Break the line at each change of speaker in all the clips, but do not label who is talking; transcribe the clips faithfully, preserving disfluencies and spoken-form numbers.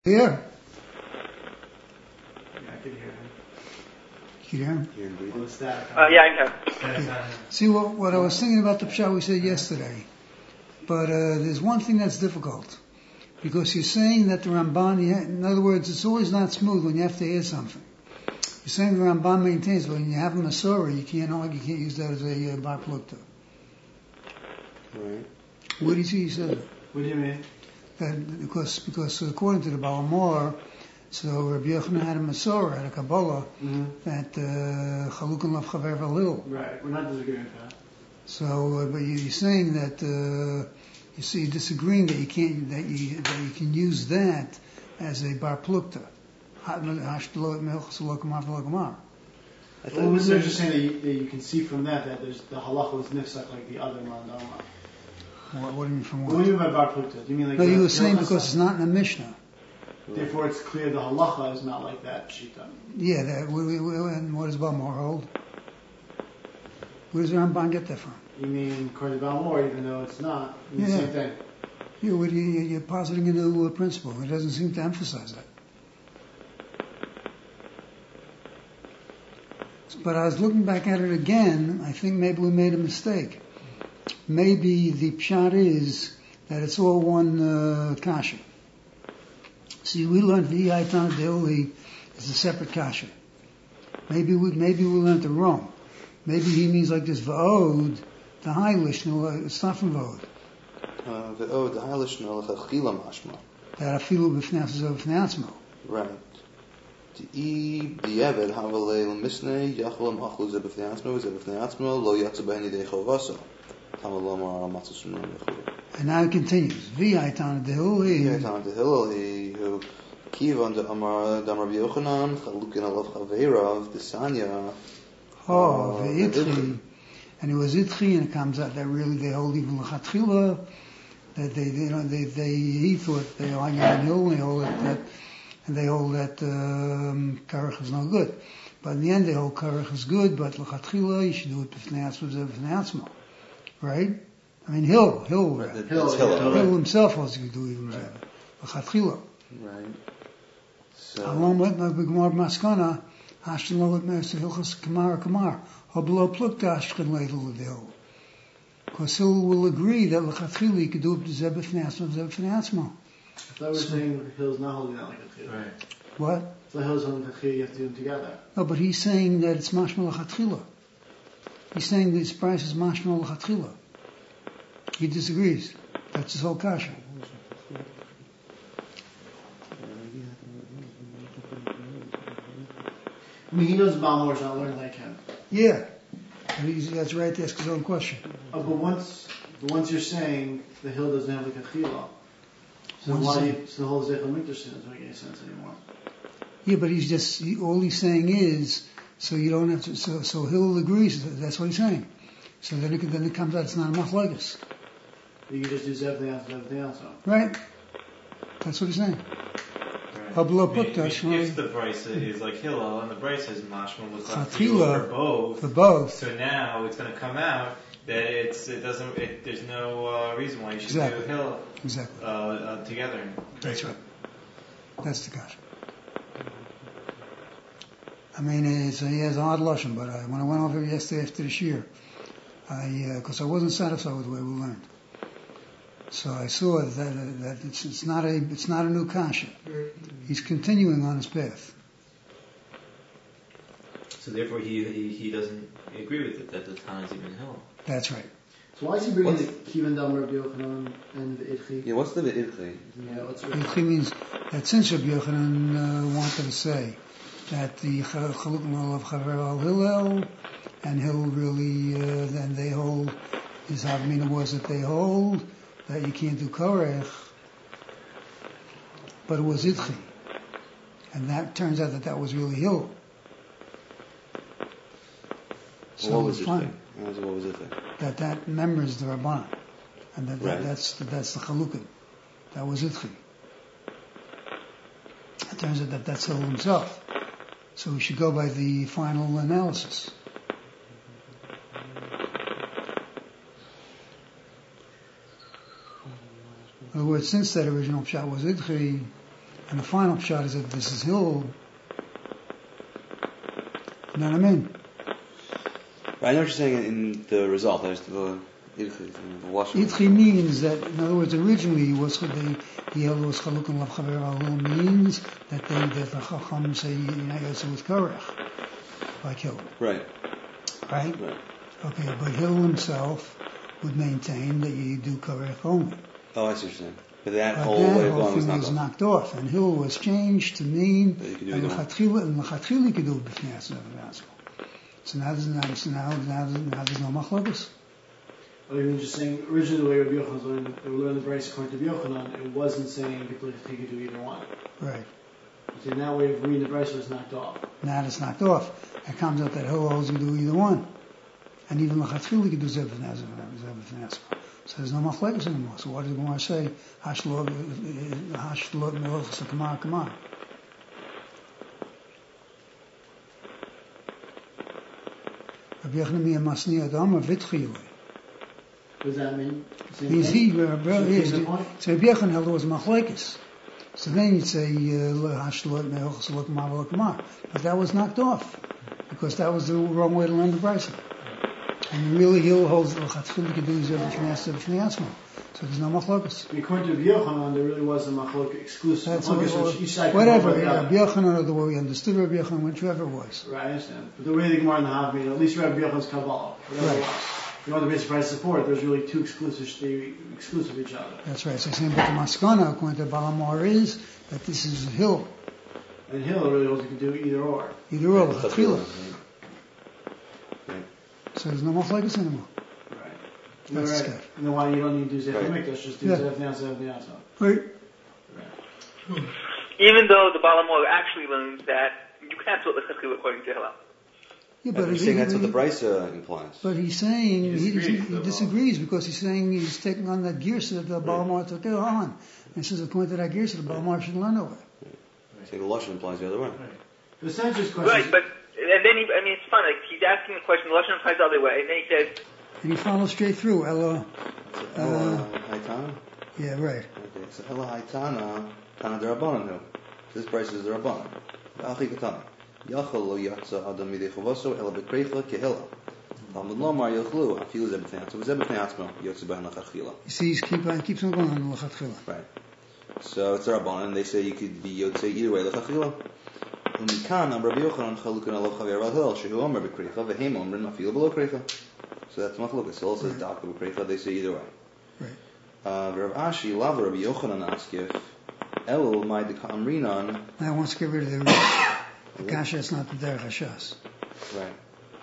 Here.
Yeah, I can hear him.
Can you hear him?
Well, the static.
Uh, yeah, I can.
Okay. See, what, what I was thinking about the pshat we said yesterday, but uh, there's one thing that's difficult, because you're saying that the Ramban, you ha- in other words, it's always not smooth when you have to add something. You're saying the Ramban maintains, but when you have a Masorah, you can't, you can't use that as a uh, bar plukta.
Right.
Where do you see he said it?
What do you mean?
That because because according to the Balamor, so Rabbi Yochanan had a Masorah, had a Kabbalah,
Mm-hmm.
that Chalukan Lav Chaver Valil.
Right, we're not disagreeing with that.
So, uh, but you- you're saying that uh, you see disagreeing that you can't that you that you can use that as a bar plukta.
I
Well,
thought
was there just saying that you, that you can see from that that there's the halacha was nifsak like the other mandama.
What, what do you mean from
What do
what?
you mean by bar plukta? Do you mean like
No,
the-
you were
the
saying
halacha-
because it's not in the Mishnah.
Therefore, it's clear the halacha is not like that shita.
Yeah, that, we, we, we, and what does Balmor hold? Where does the Ramban get that from?
You mean according to Balmor, even though it's not, you mean
Yeah.
the same thing.
You, what, you, you're positing a new uh, principle. It doesn't seem to emphasize that. But I was looking back at it again. I think maybe we made a mistake. Maybe the pshat is that it's all one uh, kasha. See, we learned v'yaitan de'oli is a separate kasha. Maybe we maybe we learned it wrong. Maybe he means like this v'od, the hailish. No, it's not from v'od.
Uh, the oh, the Hailish no lechachila mashma.
That afilu b'fnei b'fnei.
Right. The e diavad havalei l'misnei yachol machlu zebefnei atzmo zebefnei atzmo lo yatsa behni deichovasa. Tamalomar amatzos shemon yachol.
And now it continues. V'yaitan de'oli.
Yaitan tehilali who kivan de amar dam Rabbi Yochanan chalukin alav chaveirav desanya.
Oh,
Uh,
ve'itchi. And it was itchi, and it comes out that really they hold even l'chatchila, that they, they, you know, they, they, he thought they argue on hill, and they hold that, that, and they hold that, um, karach is no good. But in the end, they hold karach is good, but l'chatchila, you should do it b'fnei atzmo, b'fnei atzmo. Right? I mean, Hill, Hill,
Right,
Hill,
that-
Hill,
that's
yeah.
Hillel,
Hill
right?
himself was to do even better. L'chatchila.
Right. So
Along with the Gemara Maskana, Ashton Lovet Mercer Hilchas Kamar Kamar, Hoblo Plukta Ashton Level Hill. Because Hill will agree that L'chatchili could do it to Zebef Nasma, Zebef Nasma.
I thought we were saying the hill's not holding that like a tchila.
Right.
What?
So the hill's holding the tchila, you have to do them together.
No, but he's saying that it's Mashma L'chatchila. He's saying that his price is Mashma L'chatchila. He disagrees. That's his whole kasha.
I mean, he knows Balmor's not learning like him.
Yeah. And he's, that's right to ask his own question.
Oh, but once, but once you're saying the hill doesn't have like a tchila, so
Once
why do
you-
you, so the whole Zechel Mikdash doesn't make any sense anymore.
Yeah, but he's just, he, all he's saying is, so you don't have to, so, so Hill agrees, that's what he's saying. So then it, then it comes out it's not a machlokes.
You can just do Zebnei Atzmo, Zebnei Atzmo.
Right? That's what he's saying.
Right.
Hablo
I mean,
Puktash,
I mean,
right?
if the Bryce is like Hillel and the Bryce is Mashma was
Chatchila,
for both,
For both.
so now it's going to come out that it's it doesn't it, there's no uh, reason why you should
Exactly.
do Hillel
Exactly.
uh, uh, together.
That's right. That's the kasha. I mean, it's, he has a hard lesson, but I, when I went over yesterday after the shir, I, because I wasn't satisfied with the way we learned. So I saw that, that it's, it's not a, it's not a new kasha. He's continuing on his path.
So therefore, he, he he doesn't agree with it that the Tana is even Hillel.
That's right.
So why is he bringing
What's-
the Kivan Dam Rabbi Yochanan and the Idchi?
yeah, what's the ve'idchi?
Yeah, what's
It
your...
means that since Rabbi Yochanan uh, wanted to say that the Chaluk Mal of Chaver al Hillel, and Hillel really, uh, then they hold, his Havamina was that they hold, that you can't do Korech, but it was Idchi. And that turns out that that was really Hillel. So
what was
it's
it?
fine.
What was it?
That that members the Rabban. And that, that
Right.
that's, that's the Chalukim. That was Idchi. It turns out that that's Hillel himself. So we should go by the final analysis. In other words, since that original pshat was Idchi, And the final shot is that this is Hill. You know what I mean?
I know what you're saying in the result. There's the Idchi, the washing.
Idchi means that, in other words, originally was the Hill was Chalukim Lav Chaver means that they that the Chacham say Yayasa with Korach, like Hill.
Right.
Right?
Right.
Okay, but Hill himself would maintain that you do Korach only.
Oh, I see what you're saying. But that
But
whole
that
way of
whole
going was
thing
knocked
was
off.
knocked off, and Hill was changed to mean
That you could do
and
either one.
L'chatchila and L'chatchila you could do it b'fnei Asma v'Asma. So now there's now, so now, now, now there's no machlokes.
Or even just saying, originally the way Rabbi Yochanan learned, they were learning the Bryce according to Rabbi Yochanan, it wasn't saying people he could do either one.
Right.
So that way of reading the Bryce was knocked off.
Now it's knocked off. It comes out that Hill holds you do either one. And even L'chatchila you could do Zeb b'fnei Asma. So there's no machlokes anymore. So what does the Gemara say? Hashlot, hashlot melchus kamar kamar. Rabbi Yochanan mi amasni adam avitchiyui.
What does that mean? Same
He's
thing?
he, uh,
Same
is,
thing, point?
so Rabbi Yochanan held it was machlokes. So then you'd say, hashlot melchus kamar kamar. But that was knocked off. Because that was the wrong way to learn the Bryson. And really, Hill holds the L'chatchila could do Zeb b'fnei Asma. So there's no machlokes.
According to Rabbi Yochanan, there really was a machlok exclusive.
That's
machlokes,
what,
which each side
whatever,
could hold
Rabbi Yochanan, or the way we understood Rabbi Yochanan, whichever it was.
Right, I understand. But the way the Gemara in the Hav made it, at least Rabbi Yochanan's Kabbalah, whatever
Right.
it was. If you want the basic price support, there's really two exclusive, they exclusive of each other.
That's right. So he's saying, but the Maskana, according to Balamar, is that this is a Hill.
And Hill really holds you can do either or.
Either or, L'chatchila.
Right.
So there's no machlokes anymore.
Right.
That's
right.
scary.
And then why you don't need to do Zef
Right.
Mikdash, just do
Yeah.
Zef Neasa, Zef Neasa.
Right.
Right.
Even though the Balamor actually learns that you can't do it l'chatchila according to Hillel.
Yeah,
But
but
you're
he-
saying that's what the
he-
Bryce uh, implies.
But he's saying,
He
he,
disagrees
he,
with
he
the
disagrees because he's saying he's taking on that gear that the Balamar took it on. And he says, according to that gear the Balamar should learn away.
So the Lashon implies the other way.
The essential question
Right,
is,
but and then he, I mean, it's fun. Like he's asking the question, the Lashon implies the other way, and then he says,
And he follows straight through. Ella,
Ella Haitana?
yeah, right.
Okay, so Ella Haitana, Tana Derabanan who? This Bryce is Derabanan. Achi Katana. Yachal lo yatsa adam midei chovaso ela bekreicha kehila. Talmud lomar yachlu afilu zeh b'fnei atzma v'zeh b'fnei atzma yotze b'han lachachila.
You see, he keep on, keeps on going on L'chatchila.
Right. So it's Rabbanan, and they say you could be yotze either way lachachila. Umikan am Rabbi Yochanan chalukan alav chaver al hil shehu omer bekreicha v'heim omrin afilu below kreicha. So that's machlokas. Hill says daka bekreicha. They say either way.
Right.
Uh, Rav Ashi lav Rabbi Yochanan askif el my dekamrinan.
Now I want to get rid of the the kasha. It's not the derech hashas.
Right.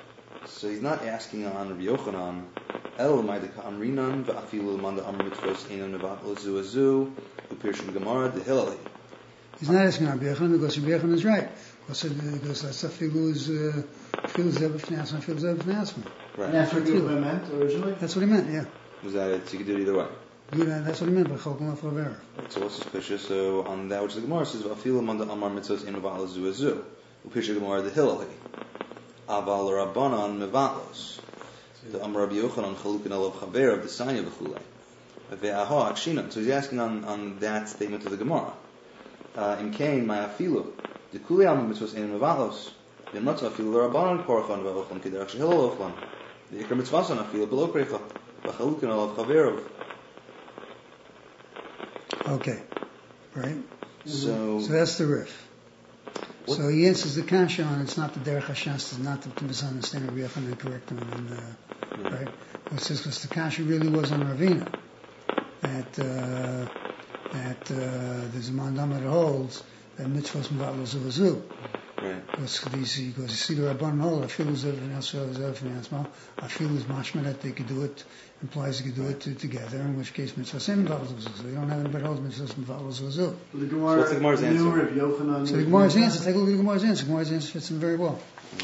So he's not asking on Rabbi Yochanan, El Maidaka Amrinan, Va'afilu Manda Amritvos Einan Nevat Ozu Azu, Upirshim Gemara, the Hilleli.
He's not asking Rabbi Yochanan because Rabbi Yochanan is right. Because, because that's a filu is uh, filu zeh b'fnei Asma, filu zeh b'fnei Asma.
and
Right.
that's what Yochanan meant originally?
That's what he meant. Yeah.
Was that it? So you could do it either way.
Do that. That's what he meant by chalkum lefraver.
Right, so what's suspicious? So on that which the Gemara says, Va'afilu Manda Amar Mitzvos Einan Nevat Ozu Azu, Upirshim Gemara, the Hilleli. Aval Rabbanan Mevatlos. The Amar Rabbi Yochanan Chalukin Alav Chaver of the Sanya v'chulei. Ve'aha Akshinan. So he's asking on, on that statement of the Gemara. In Cain, my afilu. The Kuli Alma Mitzvos Einan Mevatlos. The Matzah afilu Rabbanan Korchan V'Ochlan Kederach Shehil Ochlan. The Ikar Mitzvasan afilu Below Kreicha. V'Chalukin Alav Chaver.
Okay. Right.
So,
So that's the riff.
What-
So he answers the kasha on it's not the derech hashas, it's not the misunderstanding of Rabbi Yochanan and correct him, and uh, right. It says because the kasha really was on Ravina that uh, that uh, there's a mandam that holds that mitzvahs mevatlo zuvazu.
right.
Because these, because you see the Rabban hold, I feel as if an Yisrael is everything else. I feel as mashma that they could do it, implies they could do it to, together, in which case mitzvah same mevatlo zuvazu. You don't have anybody holds mitzvahs mevatlo zuvazu.
The Gemara,
So what's the Gemara's
knew
answer?
Rabbi Yochanan
So the
was-
Gemara's answer, take a look at the Gemara's answer. The Gemara's answer fits in very well.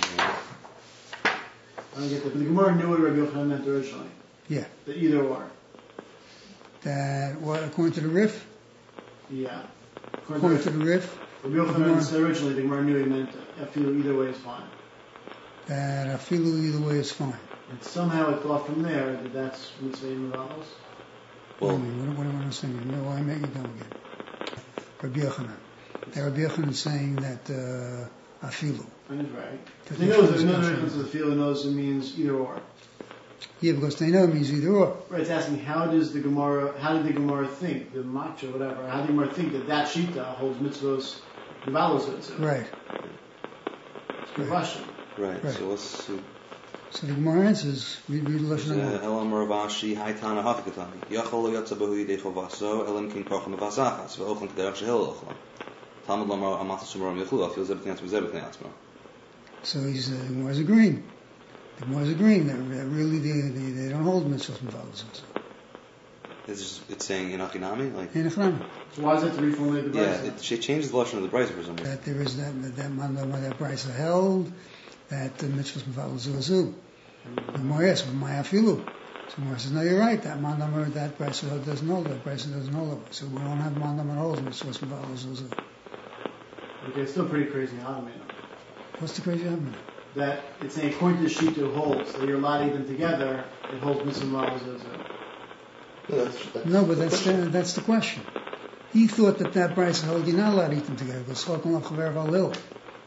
I don't get that. But the Gemara knew what Rabbi Yochanan meant originally.
Yeah.
That either or.
That, what, according to the riff,
Yeah.
according to the riff,
Rabbi Yochanan said originally the Gemara knew he meant I feel either way is fine.
that I feel either way is fine.
And somehow it thought from there that that's mitzvah Mavalos.
What do
Well,
you mean? What, what do I want to say? No, I make it down again. Rabbi Yochanan. That Rabbi Yochanan is saying that uh, afilu.
And it's right.
That
They
the
know
Yeshua
there's
is
another
kosher.
reference to the field knows it means either or.
Yeah, because they know it means either or.
Right, it's asking how does the Gemara, how did the Gemara think, the Macha, whatever, how did the Gemara think that that Shita holds mitzvos, Nevalos mitzvah?
Right.
It's a good question.
Right.
Right.
So let's see.
So the Gemara answers, read, read the Lashon Hara.
El Amar Ravashi, Haitana Hafikatani. Yachol lo yatsa behu yidei chovaso, elim king parcham avasachas, ve'ochan k'derech shehil ochlam. Talmud Lamar Amata Sumaram Yechlu, Afil Zebetnei Atzma Zebetnei Atzma.
So he's, uh, the Gemara's agreeing. The Gemara's agreeing that that really they, they, they don't hold mitzvahs and values.
It's just, it's saying in Achinami, like,
In Echnam,
So why is that to reformulate the
yeah,
Brisa?
it, she changes the Lashon of the Brisa for some reason.
that there is that, that, that, that, that, that price held, that the mitzvahs and values are zu. The Gemara asks, "My afilu." So the Gemara says, "No, you're right. That man number, that price doesn't hold. That price doesn't hold it. So we don't have man number holds mitzvahs and values are zu."
Okay, it's still pretty crazy how I mean
What's the crazy argument?
that it's saying according to the Shita holds that you're allowed to eat them together, it holds mitzvah Nevalos mitzvah.
No, that's, that's
No, but that's the, that's the question. He thought that that price held you're not allowed to eat them together because chokom chaver valil.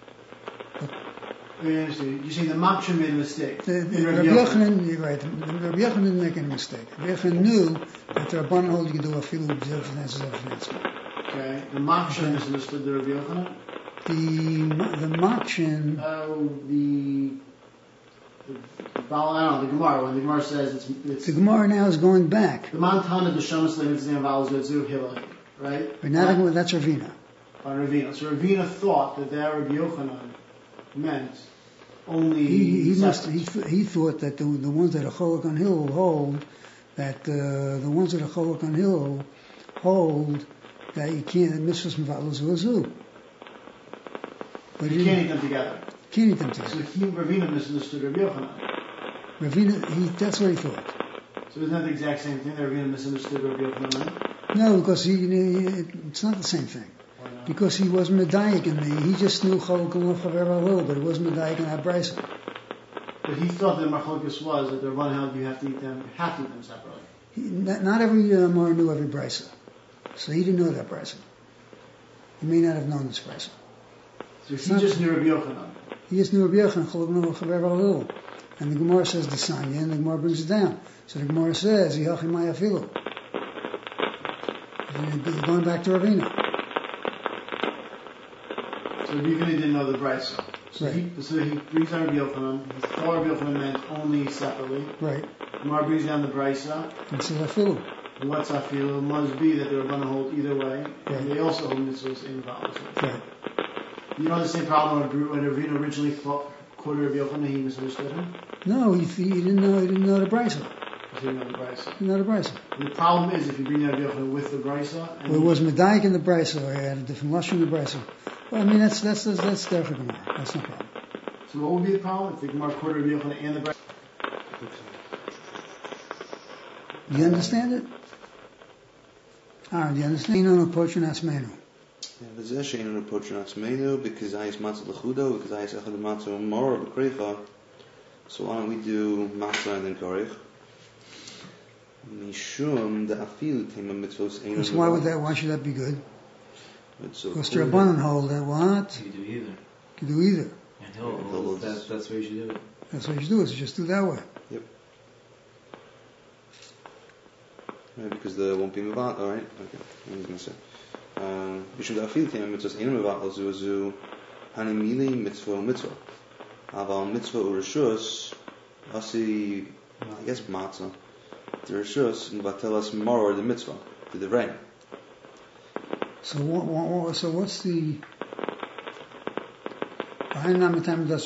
Very interesting. You're saying the Macha made a mistake.
The,
in
the,
Rabbi
Rabbi
Yochanan.
Yochanan, you're right. The, the Rabbi Yochanan didn't make any mistake. Rabbi Yochanan knew that the Rabbanan hold you can do a filu b'zeh v'nezeh.
Okay, the Macha misunderstood the Rabbi Yochanan.
The the Makshin,
Oh, the the Baal, I don't know, the Gemara, when the Gemara says it's, it's
the Gemara now is going back.
the Montana, the Shemus, the Mitzvah, Valos, Yotzu, Hilahi, right?
But now they're- that's Ravina.
On Ravina. So Ravina thought that that Rabbi Yochanan meant only
He, he must
separate.
he, th- he thought that the the ones that are Cholok on Hill hold that uh, the ones that are Cholok on Hill hold that you can't that mitzvahs mevalos wazu. But
You
he
can't eat them together.
can't eat them
So
together.
he, Ravina misunderstood Rabbi Yochanan.
Ravina, he that's what he thought.
So isn't that the exact same thing that Ravina misunderstood Rabbi Yochanan meant?
No, because he, he it's not the same thing.
Why not?
Because he was medayik in the he just knew Cholok and Chaver Valil, but it was medayik in that brisa.
But he thought that Machlokes was that the one held you have to eat them, you have to eat them separately.
He, not, not every uh, Mar knew every brisa, so he didn't know that brisa. He may not have known this brisa.
So he
not-
just knew Rabbi Yochanan.
He just knew Rabbi Yochanan, Cholok and Chaver Valil, and the Gemara says the Sanya, and the Gemara brings it down. So the Gemara says Yachi Maya Filu. Going back to Ravina.
So Rabbi Yochanan didn't know the Brisa. So,
Right.
he, so he brings down Rabbi Yochanan. He thought Rabbi Yochanan meant only separately.
Right.
Gemara brings down the Brisa.
And says Afilu.
And what's Afilu? Must be that they were going to hold either way.
Right.
And they also hold mitzvahs in Baal.
Right.
You know the same problem when when Ravina originally thought, quoted Rabbi Yochanan, he misunderstood him?
No, he, he didn't know. He didn't know the brisa.
Because he didn't know the Brisa.
He didn't know the brisa.
And the problem is if you bring down Rabbi Yochanan with the Brisa, and
Well, it was medayik in the brisa, or he had a different lashon in the brisa. Well, I mean, that's that's that's that's different Gemara. That's no problem.
so what would be the problem if the Gemara quoted Rabbi Yochanan and the Brisa?
Do you understand it? Aaron, do you understand? No, no, portion asmenu.
וזה שאיננו פותחים עצמנו, בכזייס מצה לחודו, וכזייס אחד מצה ומורה בקריחה. So why don't we do matzah and then korich? Mishum da'afil tema mitzvos einu.
So why would that? Why should that be good?
So
Because the Rabbanan hold that what?
You can do either.
You can do either.
And he'll,
Yeah,
he'll-
he'll-
that, that's where you should do it.
That's what you should do. Is just do that way.
Right, because there won't be mivat. All right. Okay. I was going to say. Um, Mishum da'afil tema mitzvos einu mivat lazu azu hanimili mitzvah mitzvah. Aval mitzvah urishus asi I guess matzah. The rishus and batelas maror the mitzvah to the rain.
So what? what, what so what's the? Well,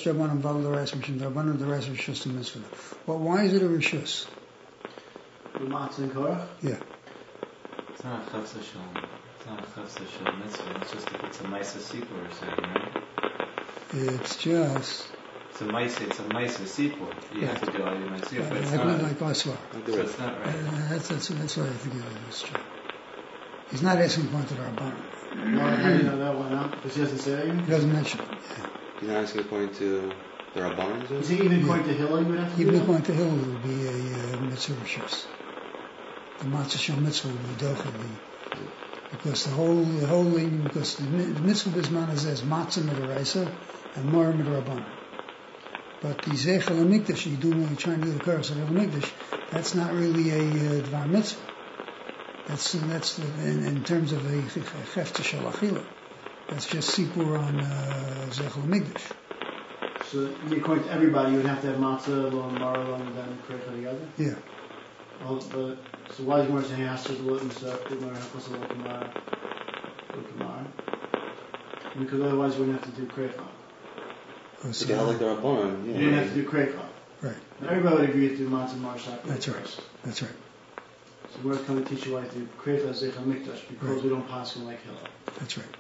why is it a rishus?
The Matzah and Korach?
Yeah.
It's not a chavsa shel. It's not a chavsa shel mitzvah. It's just if it's a maisa sipur or something, right?
It's just
It's a maisa. It's a maisa sipur. You have to do all your maisa, but it's
like,
not.
like Aswar.
So it's not right.
Uh, that's that's that's what I think it is true. He's not asking point to the Rabbanan.
Why, how do you know that? Why not? Because he doesn't say
He
anything?
doesn't mention it. Yeah.
He's not asking according to the Rabbanan.
You see, even according to Hillel, you would have to
Even
do
if
that?
going to Hill, it would be a uh, mitzvah rishus. The matzah shel mitzvah would be docha. Because the whole, the whole thing, because the, mi- the mitzvah bisman is as matzah midaraisa and mor midarabbanan. But the zeichel hamikdash you do when you're trying to do the karas of hamikdash, that's not really a uh, dvar mitzvah. That's that's the, in, in terms of a chefta shel achila. That's just sipur on uh, zeichel hamikdash.
So, according to everybody, you would have to have matzah, lo and bar, lo and then kreicha together?
Yeah.
Well, but, so why is Gemara saying Asher the Lot and stuff? Gemara has to look Gemara, look Gemara. Because otherwise you wouldn't have to do kreicha.
Oh, so,
Yeah, like the Rabbanon,
You
yeah.
wouldn't have to do kreicha.
right.
Everybody would agree to do matzah, mar, shak.
That's right. That's right.
So we're going to teach you why to do kreicha zeichel mikdash because
Right.
we don't pass him like Hillel.
That's right.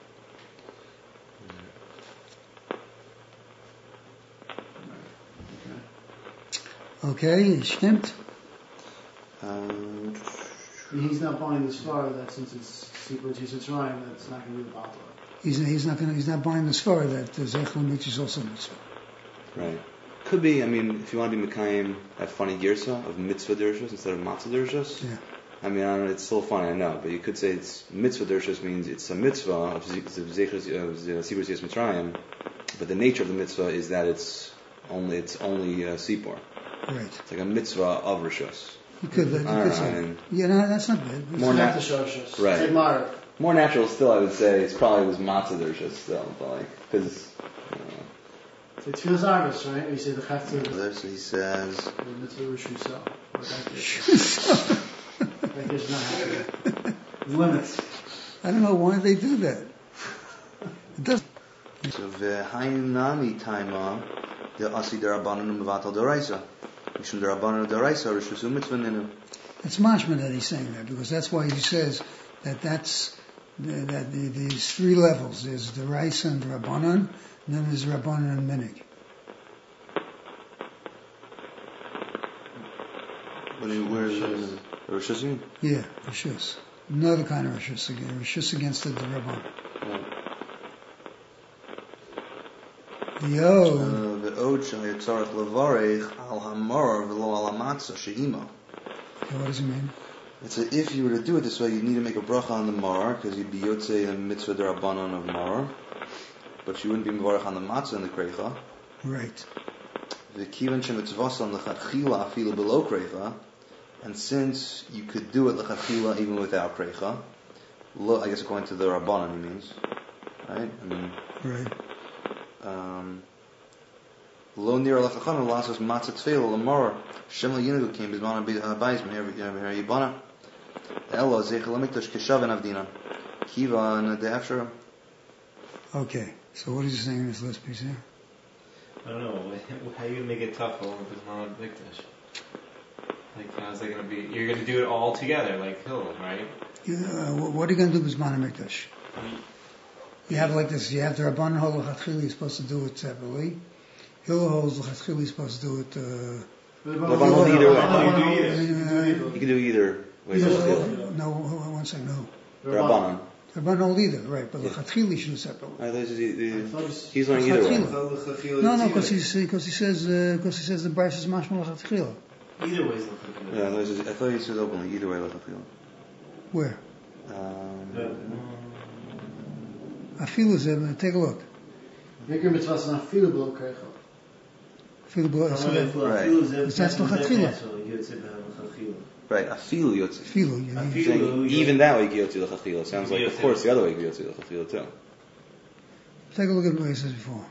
Okay, stimmt.
Um,
And he's not buying this far that since it's secret Jesus Ryan, that's not going to be the battle.
He's he's not gonna he's not buying this far that the zeichel hamikdash is also mitzvah.
right. Could be, I mean, if you want to be Mekayim, that funny girsa of mitzvah dershos instead of matzah dershos.
Yeah.
I mean, I don't know, it's still funny, I know, but you could say it's mitzvah dershos means it's a mitzvah of Zechus Yes Mitzrayim, but the nature of the mitzvah is that it's only it's only uh, Sipor.
Right.
It's like a mitzvah of Rishos.
You could, you
I
could
don't know,
say.
I mean,
Yeah, no, that's not bad.
More
It's
nat-
not the shoshos.
right.
It's like Mar.
more natural still, I would say, it's probably was matzah dershos still, but like, because.
It feels Arvis, right? We say the Chatzah,
This he says.
the mitzvah Rishu Sel. Or that is. That is not happening. Limits.
I don't know why they do that. It doesn't.
So v'hainami taima the asi derabanan u'mevatal deraisa. Mishum derabanan deraisa rishusu mitzvah ninu.
It's mashma that he's saying that because that's why he says that that's the, that the, these three levels. There's the Raisa and the Rabbanan, and then there's Rabbanan and Minig.
What do you, where's the Rishus?
Yeah, Rishus. Another kind of Rishus again. Rishus against the, the Rabbanan. The O.
The od shayitzarach levarech al hamor v'lo al hamatzah she'imo.
Okay, what does it mean?
It's a, if you were to do it this way, you'd need to make a bracha on the mar, because you'd be yotzei a mitzvah derabanan of mar, but you wouldn't be mevarech on the matzah and the kreicha.
Right.
The kivan shemitzvasan lechatchila afilu below kreicha, and since you could do it lechatchila even without kreicha, lo, I guess according to the rabbanan he means, right? I mean,
Right.
um, lo nira lechachanu lasos matzah tefillah lamar shem le'yinagu came bizman abayis meher yibana elo zeichel hamikdash keshaven avdina kiva and the after.
Okay. So what is he saying in this last piece here?
I don't know. How you gonna make it tough over Bisman Mikdash? Like, how's that gonna be? You're gonna do it all together, like Hillel, right?
Yeah, uh, what are you going to do with Zman HaMikdash? You have like this, you have the Rabban hold L'chatchili, you're supposed to do it separately. Hillel holds L'chatchili, you're supposed to do it, uh...
Rabban hold either way.
uh,
You can do either way.
no, no, hold on one second, no.
Rabbanan.
Rabban hold either, right, but L'chatchili should do separately.
Uh, this is the- the- He's learning either way.
L'chatchila. No, no, because he, because he says, because he says the Bryce is mashma L'chatchila.
Either way is looking
Yeah, this is- I thought he said openly either way. L'chatchila.
Where?
Um,
Afilu Zeb, take a look.
Bigger mitzvah is not feel below kreicha.
Afilu Bo, so that,
Right.
that's L'chatchila.
right, afilu yotzi.
Afilu, you
Afilu.
mean.
Saying even that way yotzi l'chachila. Sounds like, of course, the other way yotzi l'chachila too.
Take a look at what he says before.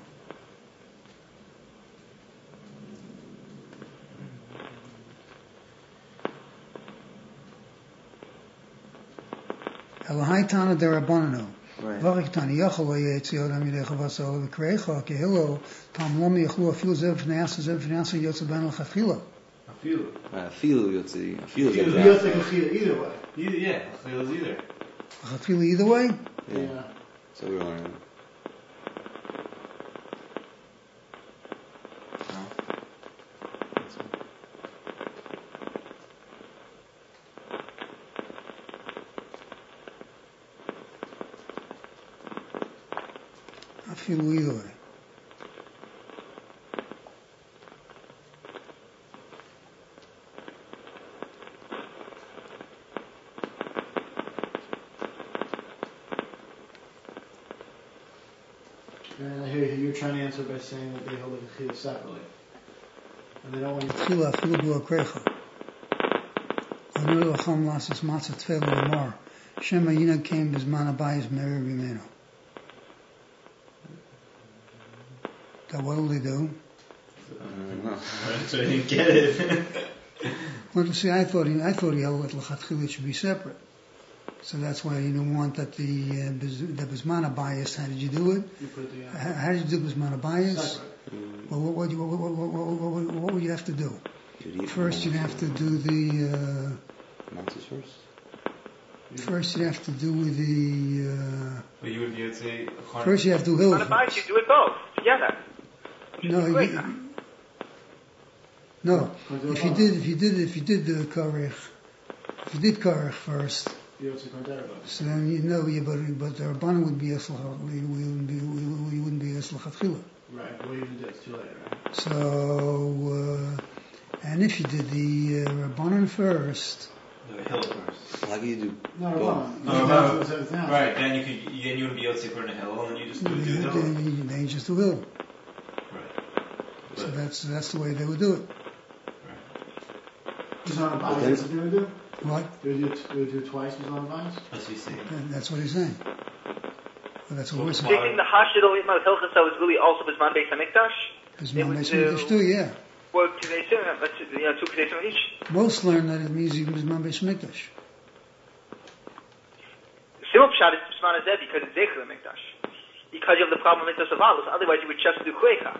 Elahai Tana Derabbananu.
Right.
V'chitani yachol lo yetzi odam yidecha v'asol v'kreicha kehilo tam lomi yachlu afilu zev v'neasa zev v'neasa yotze ben l'chachila.
Afilu.
Afilu yotzi. Afilu
You
yotzi.
have to kechila either way.
Either, yeah, Achilles either.
L'chatchila either way?
Yeah.
So we're learning.
Afilu either way.
And I hear you, you're trying to answer by saying that they hold the chiyuv separately. And they don't want you to...
Tchila afilu bu akrecha. Anu lacham lasas matzah tefel lemar. Shema yina came bizman abayis meir bimeno. That what will they do?
So I didn't get it.
Well, see, I thought he, I thought he held that l'chatchila should be separate. So that's why you don't want that the uh, biz, the bismana bias. How did you do it?
You put the... Uh,
How, how did you do bismana bias?
separate.
Well, what, what, what, what, what, what, what would you have to do? First, you'd have to do the.
Matzahs first.
Uh, first, you'd have to do the. Uh,
But you would be able to say...
first, you have to hill.
On a bike, you do it both together.
No,
Great.
you, no. If you did, if you did, if you did the karech, if you did karech first,
You also can't derive it.
so then you know, yeah, but but the rabbanon would be eslach, we wouldn't be, we, we wouldn't be eslach atchila.
Right, well, you did it, it's too late, right?
So, uh, and if you did the uh, rabbanon first,
The hill first.
How can you do?
No,
both?
wrong.
No,
You
no.
have to do everything else.
Right, then you could, then you would be able to say put in a hill, and then you just do, do the hill.
then you, then you just do hill.
Right.
So
But-
that's that's the way they would do it.
It's on a
But
bias,
then-
that's what they would do?
What?
They would do it, they would do it twice, it's on a bias?
That's what he's saying.
And that's what he's saying. Well, that's what we're
Do
saying.
you think the Hashid al Itmar Hilchasa was really also Bisman Beis HaMikdash?
Because
They
my
would
base
do-
Mikdash too, yeah.
Or two days, you know, two days on each?
Most learn that it means even Bisman Beis Mikdash.
Simple Pshat is Bisman Azeh because it's Zecher HaMikdash. Because you have the problem with Mitzvah Savalus, otherwise you would just do Kwecha.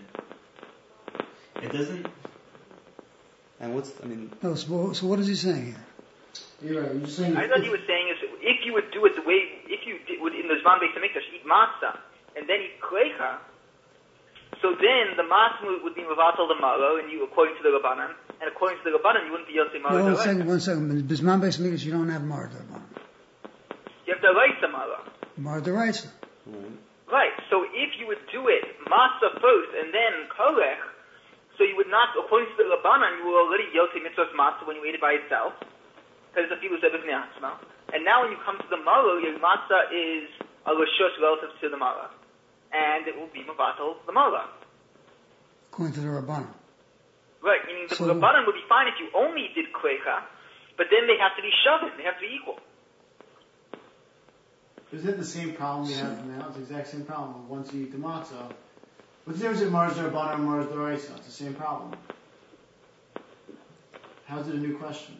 It doesn't...
And what's, I mean,
No, so, so what is he saying here?
You're right, you're just saying...
I thought he was saying is, if you would do it the way, if you did, would in the Zman Beis HaMikdash eat matzah, and then eat Kwecha, so then the matzah would be Mavatal the Malo, and you, according to the Rabbanan, and according to the Rabbanan, you wouldn't be Yotze Malo.
No, one
Daraisa.
second, one second. In Bisman Beis Mikdash, you don't have Mar Darban.
You have Daraisa Malo.
Mar Daraisa.
Right, so if you would do it matzah first, and then Korech, so you would not, according to the Rabbanan, you were already Yotze Mitzvah's matzah when you ate it by itself, because it's a filu zebek ne'atzma. And now when you come to the Malo, your matzah is a rishus relative to the Mala. And it will be Mavatal the Mala.
According to the Rabbanan.
Right, meaning the
So-
Rabbanan would be fine if you only did Kwecha, but then they have to be shoved, they have to be equal.
Is it the same problem we have now? It's the exact same problem. Once you eat the matzah, what's the difference in Mars Darabana and Mars Daraisa? It's the same problem. How's it a new question?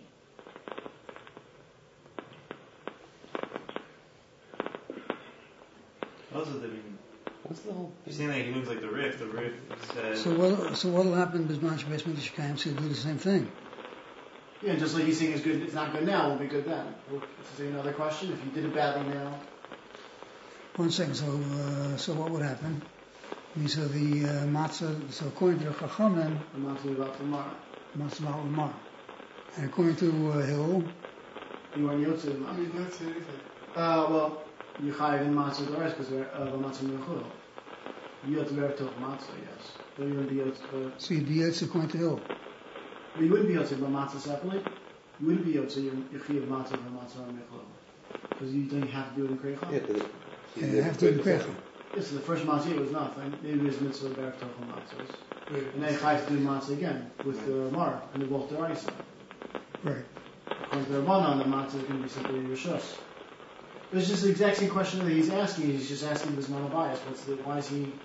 Also, I mean,
what's the whole
you're
thing?
saying that he looks like the Rif. The Rif says...
So what? So what'll happen? Bisman Beis Mikdash Kayim so do the same thing.
Yeah, just like he's saying it's good, it's not good now, it'll be good then. Well, is there another question? If you did it badly now,
One second. So uh, so what would happen? I mean, so the uh, matzah. So according to the Chachamim,
the matzah about tomorrow.
matzah ma'al Mar, and according to uh, Hill,
You weren't Yotze the matzah.
You don't say anything.
Uh, well, you chayiv in matzah Daraisa because of a matzah mechul. You have to bear tough matzah, yes. But you wouldn't be Yotze, but
so you'd be Yotze according to Hill.
But you wouldn't be able to buy matzah separately. You wouldn't be able to your chiv matzah for matzah or mechlo. Because you don't have to do it in Kreicha.
Yeah, but it,
Yeah, you have to do the Kreicha.
Yes, so the first matzah was nothing. Maybe it was mitzvah of barak tochel matzahs. And then you have to do matzah again with the mar and the both deraisa.
Right.
According to the Rabbanan, the matzah is going to be simply rishus. But it's just the exact same question that he's asking. He's just asking this monobias. What's the? Why is he?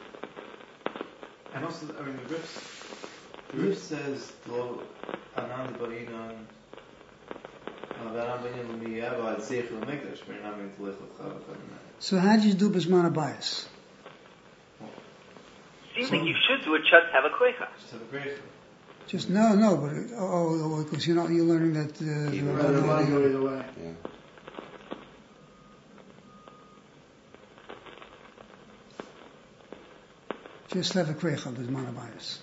And also, I mean, the Rif, the Rif says, "Lo anan ba'inan, anan ba'inan l'miyava ad zeich l'mekdash, v'inam yitlich l'chav."
So how did you do Bisman Abayis?
Seems like you should do it, just have a Kwecha.
Just have a great.
Just no, no, but it, oh, oh, because you know you're learning that. Uh, the
Either
Rather than
Rabbanan-
go either way.
yeah.
Just have a Kreicha Bisman Abayis.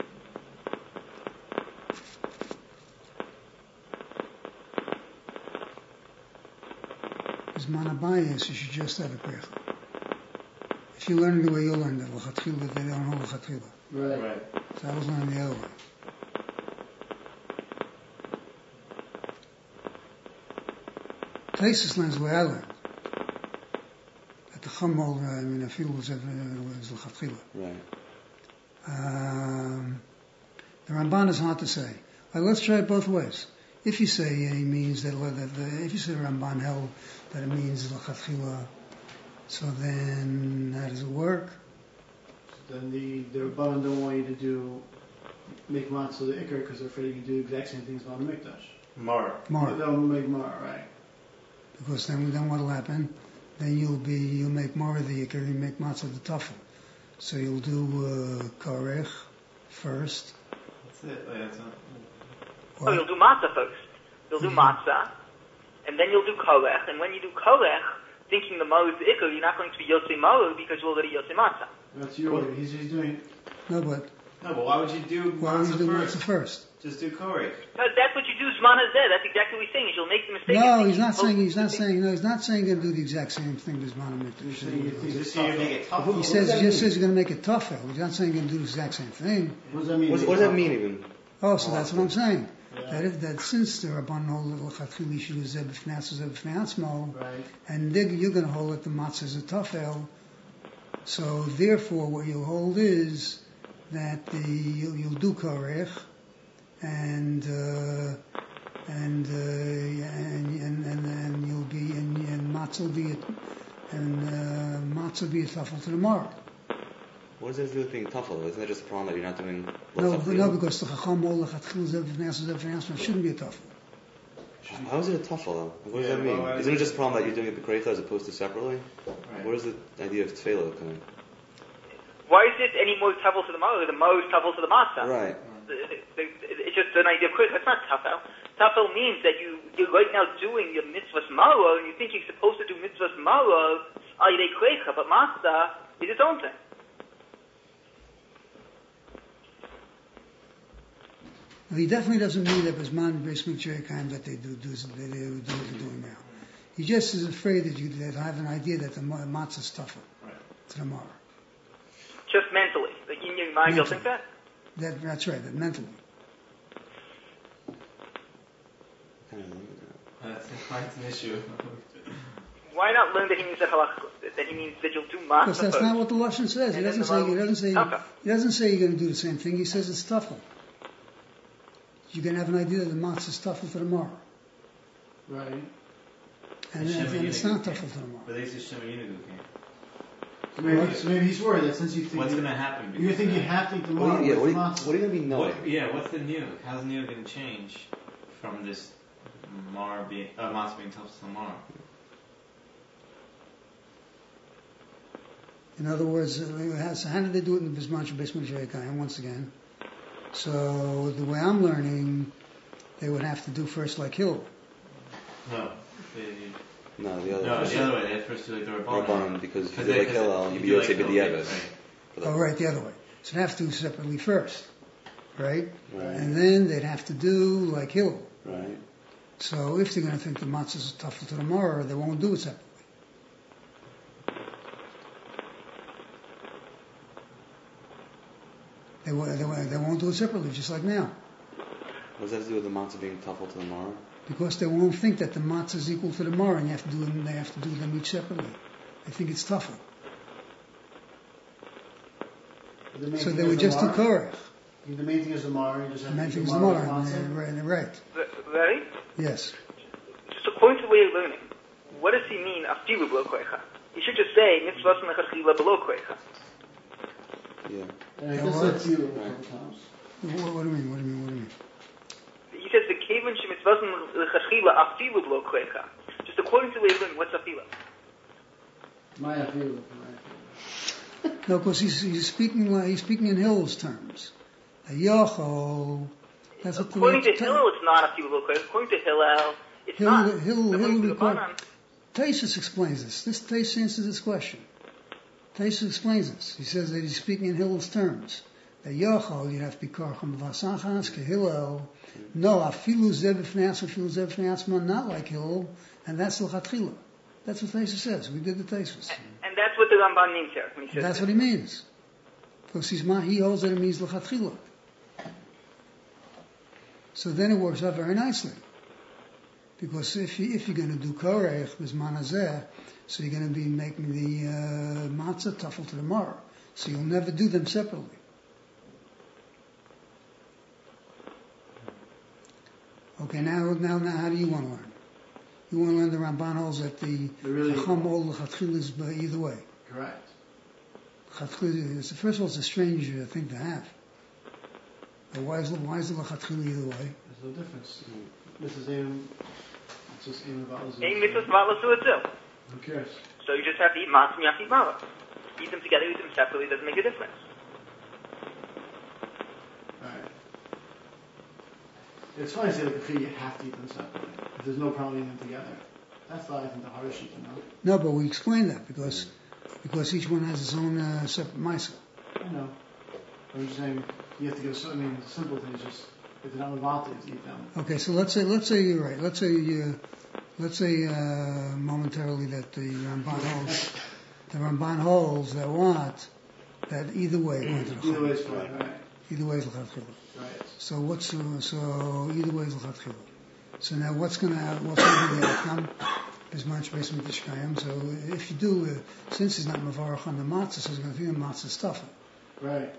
Bisman Abayis, you should just have a Kreicha. If you learn the way you learned it, l'chatchila, they don't know l'chatchila.
Right.
Right.
So I was learning the other way. Taisus learns the way I learned. That the Chacham hold, I mean, afilu is l'chatchila.
Right.
Um, the Ramban is hard to say. Like, let's try it both ways. If you say it means that, that the, if you say the Ramban held that it means l'chatchila, so then how does it work?
So then the the Rabbanan don't want you to do make matzah the ikar because they're afraid you can do the exact same things on the mikdash.
Mar.
Mar.
They'll make mar, right?
Because then, then what'll happen? Then you'll be, you'll make more of the ikar, you make matzah the tafel. So you'll do uh, karech first.
That's it. Like, that's not,
Oh, you'll do matzah first. You'll do
Mm-hmm.
matzah, and then you'll do kolech. And when you do kolech, thinking the mo is the ikar, you're not going to be yotzei mo because you're already yotzei matzah.
That's your way. He's, he's doing.
No, but
no, but why would you do
why would you
matzah
do
first?
matzah first?
Just do korek.
Because that's what you do, Zman Hazeh. That's exactly what he's saying. Is you'll make the mistake. of
No,
thinking
he's not
both
saying, he's not
things.
saying, no, he's not saying you're going to do the exact same thing as
You're
Manamit.
saying you think
Just
it's
so you
tough.
make it tough.
He says, he just says you're going to make it tougher. He's not saying you're going to do the exact same thing.
What does that mean?
What does, what does that mean even?
Oh, so that's what I'm saying.
Yeah.
That if, that since the Rabban hold that l'chatchila you should do zeh b'fnei zeh b'fnei atzmo,
Right.
and then you're going to hold that the matzah is a tafel, so therefore what you'll hold is that the you'll, you'll do korech, and uh, and, uh, and and and and you'll be and, and matzah will be a, and uh, matzah will be a tafel to the mark.
What does that have to do with being tafel? Isn't that just a problem that you're not doing?
No,
l'chatchila?
no, because the chacham hold l'chatchila zeh b'fnei zeh b'fnei atzmo shouldn't be a tafel.
How is it a tafel though? What does
Yeah,
that mean?
well, I-
Isn't it just a problem that you're doing it b'kreicha as opposed to separately?
Right.
Where is the idea of tefillah coming?
Why is it any more tafel to the mo? The mo is tafel to the matzah.
Right.
It's just an idea of quick. That's not tafel. Tafel means that you, you're right now doing your mitzvahs maro, and you think you're supposed to do mitzvahs maro al yidei kreicha, but matzah is its own thing.
Well, he definitely doesn't mean that Bisman Beis Mikdash that they do, do, they do, do what they're doing now. He just is afraid that you that I have an idea that the ma- matzah is tougher
Right.
to the Mara.
Just mentally. Like in your mind, you'll think that?
That, that's right, that mentally.
That's, that's an issue.
Why not learn that he means that halach, that he means that you'll do matzah
Because that's
first?
not what the Lashon says. He
And then
doesn't
the
say, he
Mara
doesn't say,
tougher.
he doesn't say you're going to do the same thing. He says it's tougher. You can have an idea that the matzah is tougher to the Mara.
Right.
And,
Hashem
and it's
Yinigu
not
came.
tougher to the Mara.
But they say Shema Yinigu came.
So maybe,
What?
so maybe he's worried that since you think
What's
you,
going to happen?
you
because
think
of
you
that?
have to eat the
What
mar
are you, yeah,
with
what, are you,
matzah.
what are you going to be knowing?
What, yeah, what's the new? How's new going to change from this Mar being, uh, Matzah being tough to the Mar?
In other words, uh, so how did they do it in the Bisman Beis Mikdash? Once again, so the way I'm learning, they would have to do first like Hill.
No. They,
No, the other.
no,
way.
the other way. They have first do like the Rabbanan.
Rabbanan, because if you
Because
do
they-
like
because
Hillel,
you
you
do
be
like
Yotzei
Hillel,
b'diavad.
right.
Oh, right, the other way. So they have to do separately first, right?
Right.
And then they'd have to do like Hill.
Right.
So if they're going to think the matzah is tougher to the Mara, they won't do it separately. They, won't- they, won't- they won't do it separately, just like now.
What does that have to do with the matzah being tafel to the Mara?
Because they won't think that the matzah is equal to the Mara, and you have to do them, they have to do them each separately. They think it's tougher.
The main
So
thing
they
is
would
the
just do
mar.
Korach.
The main thing is the mar. You just
The
have
main
to
thing
eat
is
the
the
mar
Mara.
with
and
matzah.
they're Right, right.
V- Very?
Yes.
Just according to the way you're learning, what does he mean, afilu below kreicha? You should just say, mitzvahs mechachila below kreicha.
Yeah.
And I
Yeah,
guess
what?
that's you a
Right.
couple times.
What, what do you mean? What do you mean? What do you mean?
He says, the kevin shemitzvahs mechachila afilu below kreicha. Just according to the way you're learning, what's afilu?
My afilu.
No, because he's, he's speaking like, he's speaking in Hill's terms. A yochol. That's what
According
the
to Hillel, it's not afilu below kreicha. According to Hillel, it's
Hill,
not.
Hill,
According
Hill,
to the Rabbanan,
Taisus explains this. This Taisus answers this question. Taisus explains this. He says that he's speaking in Hillel's terms. That yochol, you have to be karcham v'asachas ke Hillel. No, afilu zeh b'fnei atzma, afilu zeh b'fnei atzma, not like Hillel, and that's l'chatchila. That's what Taisus says. We did the Taisus.
and that's what the Ramban means here. When he says
That's
this.
what he means. Because he's ma, he holds that it means l'chatchila. So then it works out very nicely. Because if you, if you're going to do korech bizman hazeh, so you're going to be making the uh, matzah tafel to the maror. So you'll never do them separately. Okay, now, now, now, how do you want to learn? You want to learn the Ramban holds that the
really
Chacham all the Chatchil is by either way.
Correct.
Chatchil is, first of all, it's a strange uh, thing to have. But why is why is the Chatchil either way?
There's no difference. This is aim. It's just aim about
Aim mitzvahs matzah to it too.
Who cares?
So you just have to eat matzah and you have to eat maror. Eat them together, eat them separately, doesn't make a difference.
Alright. It's funny to say like you have to eat them separately. If there's no problem eating them together. That's not I think the hardest shit to know.
No, but we explained that because because each one has its own uh, separate ma'isa.
I know. I'm just saying you have to go. So I mean, the simple thing is just if they're not about to eat them.
Okay, so let's say let's say you're right. Let's say you let's say uh, momentarily that the Ramban holds the Ramban holds that what that either way.
Either way is fine, right?
Either way is l'chatchila.
Right.
So what's uh, so either way is l'chatchila. So now what's going to what's going to be the outcome? Is much based on Tishkayim. So if you do, uh, since he's not mavarach on the matzah, so he's going to feel the matzah stuffing.
Right.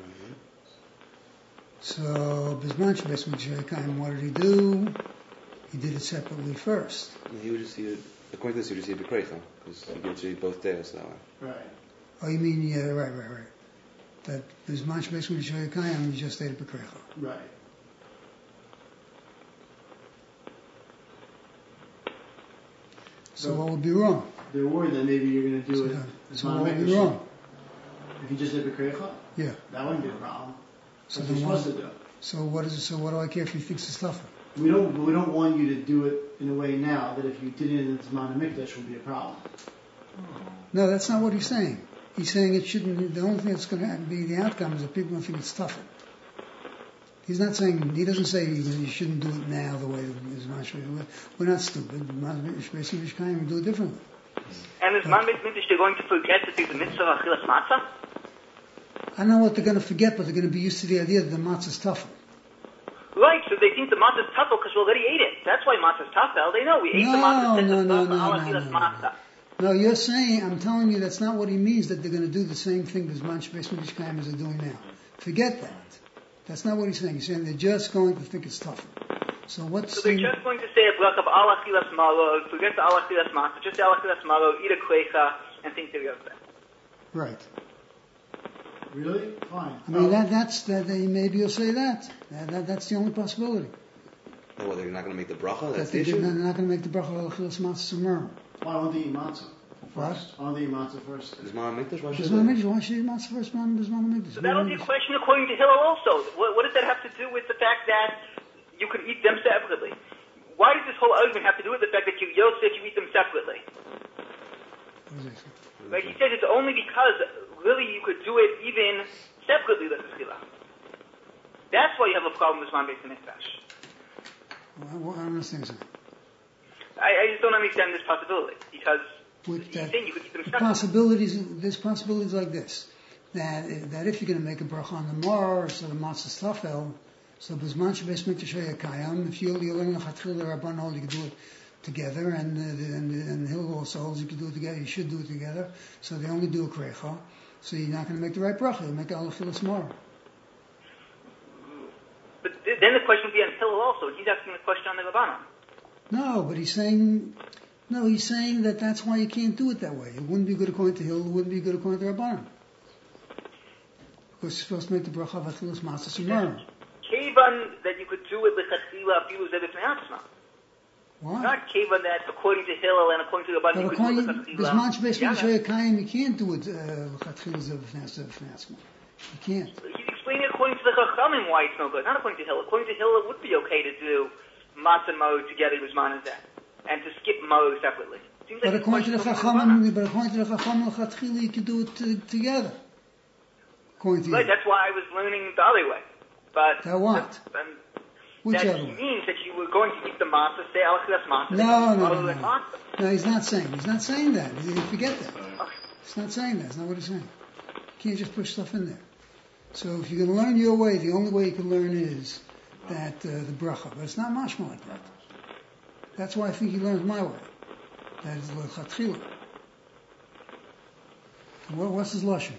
So Bismanch based on Tishkayim, what did he do? He did it separately first.
He would just eat it, according to this, he would just eat B'kreicha, because he gets to eat both days that way.
Right.
Oh, you mean, yeah, right, right, right. That Bismanch based on Tishkayim, he just ate it b'kreicha.
Right.
So what would be wrong?
They're worried that maybe you're going to do
So,
it.
that-
It's
so
not
what would
making
be
sure.
wrong?
If you just did B'kreicha,
Yeah.
that wouldn't be a problem.
So
That's what
then
you're
what,
supposed to do.
so what is it? So what do I care if he thinks it's stuffing?
We don't. We don't want you to do it in a way now that if you did it in the Zman HaMikdash would be a problem.
No, that's not what he's saying. He's saying it shouldn't. The only thing that's going to be the outcome is that people don't think it's stuffing. He's not saying. He doesn't say you shouldn't do it now the way is Mashma. We're not stupid. Basically, we do it differently.
And is man mitzvah they're going to forget that there's a mitzvah of achilas matzah?
I don't know what they're going to forget, but they're going to be used to the idea that the matzah is tougher.
Right, so they think the matzah is tough because we already ate it. That's why matzah is tough. They know we ate
No,
the matzah.
no, no, no,
al
no,
achilas
no, no.
matzah.
No, you're saying, I'm telling you that's not what he means, that they're going to do the same thing as Manch Besmedish Kaim as they're doing now. Forget that. That's not what he's saying. He's saying they're just going to think it's tougher. So what's
So they're
the,
just going to say a bracha of al achilas malo, forget the al achilas matzah, just al achilas malo, eat a kleicha, and think they're okay.
right.
Really? Fine.
I mean, that, that's, that, they, maybe you'll say that. that, that that's the only possibility.
No, what, they're not going to make the bracha? That's
That
the
they,
issue?
they're not going to make the bracha al achilas matzah samar.
Why don't they eat matzah
What?
first? Why don't they eat matzah first?
Is Ma'am Mikdash? Why should
Bisman
they?
Mikdash, why should he matzah first? Bisman Mikdash.
So that'll be a question according to Hillel also. What, what does that have to do with the fact that you could eat them separately? Why does this whole argument have to do with the fact that you Yosef, you eat them separately? Right? He says it's only because really you could do it even separately, l'chachila. That's why you have a problem with Zman Beis HaMikdash.
Well, I don't understand something.
I, I just don't understand this possibility because
With
he's
that,
saying you could eat them
the
separately.
possibilities, there's possibilities like this. That, that if you're going to make a bracha on the mar, so the matzah stafel, so B'zman Shebeis Mikdash Hayakayam, if you, you're learning a Chatchil, the Rabban hold, you can do it together, and, uh, and, and Hillel also holds you can do it together, you should do it together, so they only do a krecha, so you're not going to make the right bracha, you'll make al achilas mar.
But th- then the question would be on Hillel also. He's asking the question on the Rabbanan.
No, but he's saying, no, he's saying that that's why you can't do it that way. It wouldn't be good according to Hillel, it wouldn't be good according to Rabbanan. Because you're supposed to make the bracha of achilas matzah samar.
Kevan that you could do it l'chachila afilu zeh b'fnei atzma.
Why?
Not kevan that according to Hillel and according to the Rabbanan
But
you could do
according
it
to
l'chachila.
Bisman Shebeis
Yeah,
Mikdash Hayakayim, you can't do it l'chatchil zev b'fnei. You can't.
he's explaining it according to the Chachamim why it's no good, not according to Hillel. According to Hillel, it would be okay to do matzah and mo together with Zman and Zeh, and to skip mo separately. Seems
But
like
according to the Chachamim, but according to the Chachamim, l'chatchil you can do it t- together. According to
Right,
you.
that's why I was learning the other way. But
That what?
That,
Which
that
other way?
means that you were going to eat the matzah, say alachilas matzah.
No,
and
no,
follow
no,
the
no.
matzah.
No, he's not saying. He's not saying that. You forget that.
Okay.
He's not saying that. It's not what he's saying. You can't just push stuff in there. So if you're going to learn your way, the only way you can learn is that uh, the bracha. But it's not mashma like that. That's why I think he learns my way. That is lechatchila. What, what's his lashon?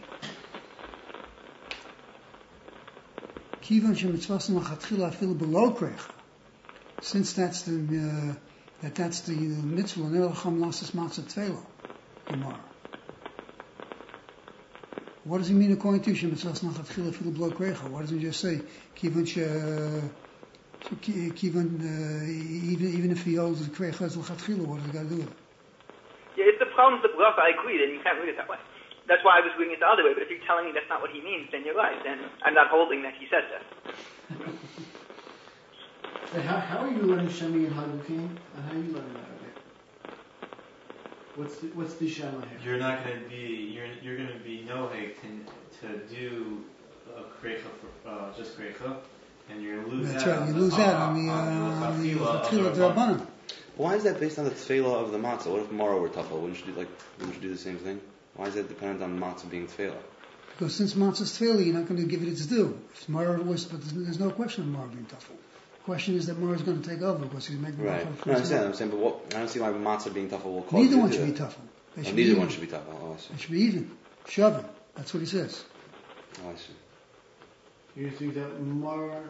Kivan shemitzvasim lechatchila afilu below krecha. Since that's the uh, that that's the mitzvah, neracham lasas matzah tefela, Gemara. What does he mean according to shemitzvas nachatchila afilu below krecha? Why doesn't he just say kivan she kivan even even if he holds the krecha as lechatchila? What does he got to do with it?
Yeah, if the problem's the bracha, I agree, then you can't read it that way. That's why I was reading it the other way. But if you're telling me that's not what he means, then you're right. Then I'm not holding that he says that.
Hey, how, how are you learning Shemi and Hadukim? And how are you learning Arabic? What's the, what's the Shema here?
You're not going to be you're you're going to be noheg to to do a krecha for uh, just krecha, and you're going to lose
That's
out.
right. You
on
lose
the,
out on the on the lechatchila d'Rabbanan.
Why is that based on the tefillah of the matzah? What if Mara were tafel? Wouldn't you do like? Wouldn't you do the same thing? Why is that dependent on matzah being tefillah?
Because since matzah's tefillah, you're not going to give it its due. If Mara was, but there's no question of Mara being tafel. The question is that Mara is going to take over because he's making
Right.
bracha
No, I understand. I'm saying, but what? I don't see why matzah being tafel will cause
Neither
you
one
to
should
do
be
that.
tafel. They
Oh,
should
neither
be even.
one should be tafel. Oh, I see.
They should be even. Shoving. That's what he says.
Oh, I see.
You think that Mara?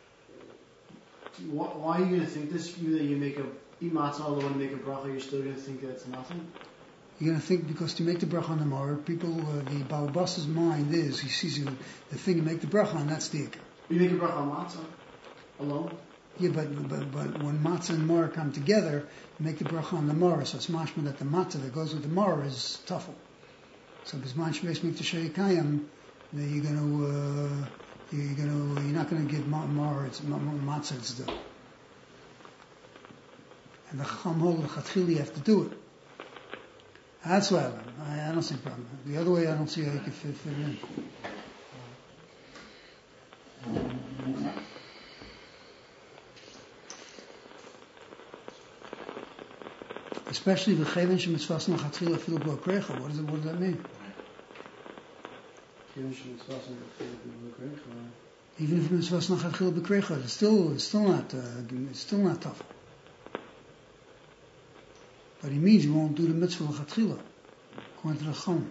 Why, why are you going to think this? You that you make a eat matzah, although when you make a bracha, you're still going to think that it's nothing.
You're going to think because to make the bracha on the Mara, people, uh, the Baal Bas's mind is he sees you, the thing you make the bracha on, that's the ikar.
You make a bracha on matzah alone.
Yeah, but, but but when matzah and Mara come together, you make the bracha on the Mara. So it's mashma that the matzah that goes with the Mara is tafel. So bisman shmeis make the sheikayim, then you're going to uh, you're going to you're not going to give Mara its matzah its due. And the chacham hold the chatchili you have to do it. That's why I learn. I, I don't see a problem. The other way, I don't see how you can fit, fit in. Especially the chayven shemitzvas nachatchila afilu b'lo krecha. What does it? What does that mean? Even if mitzvahs nachatchila b'krecha, it's still it's still not uh, it's still not tough. But he means you won't do the mitzvah l'chatchila, according to the Chum.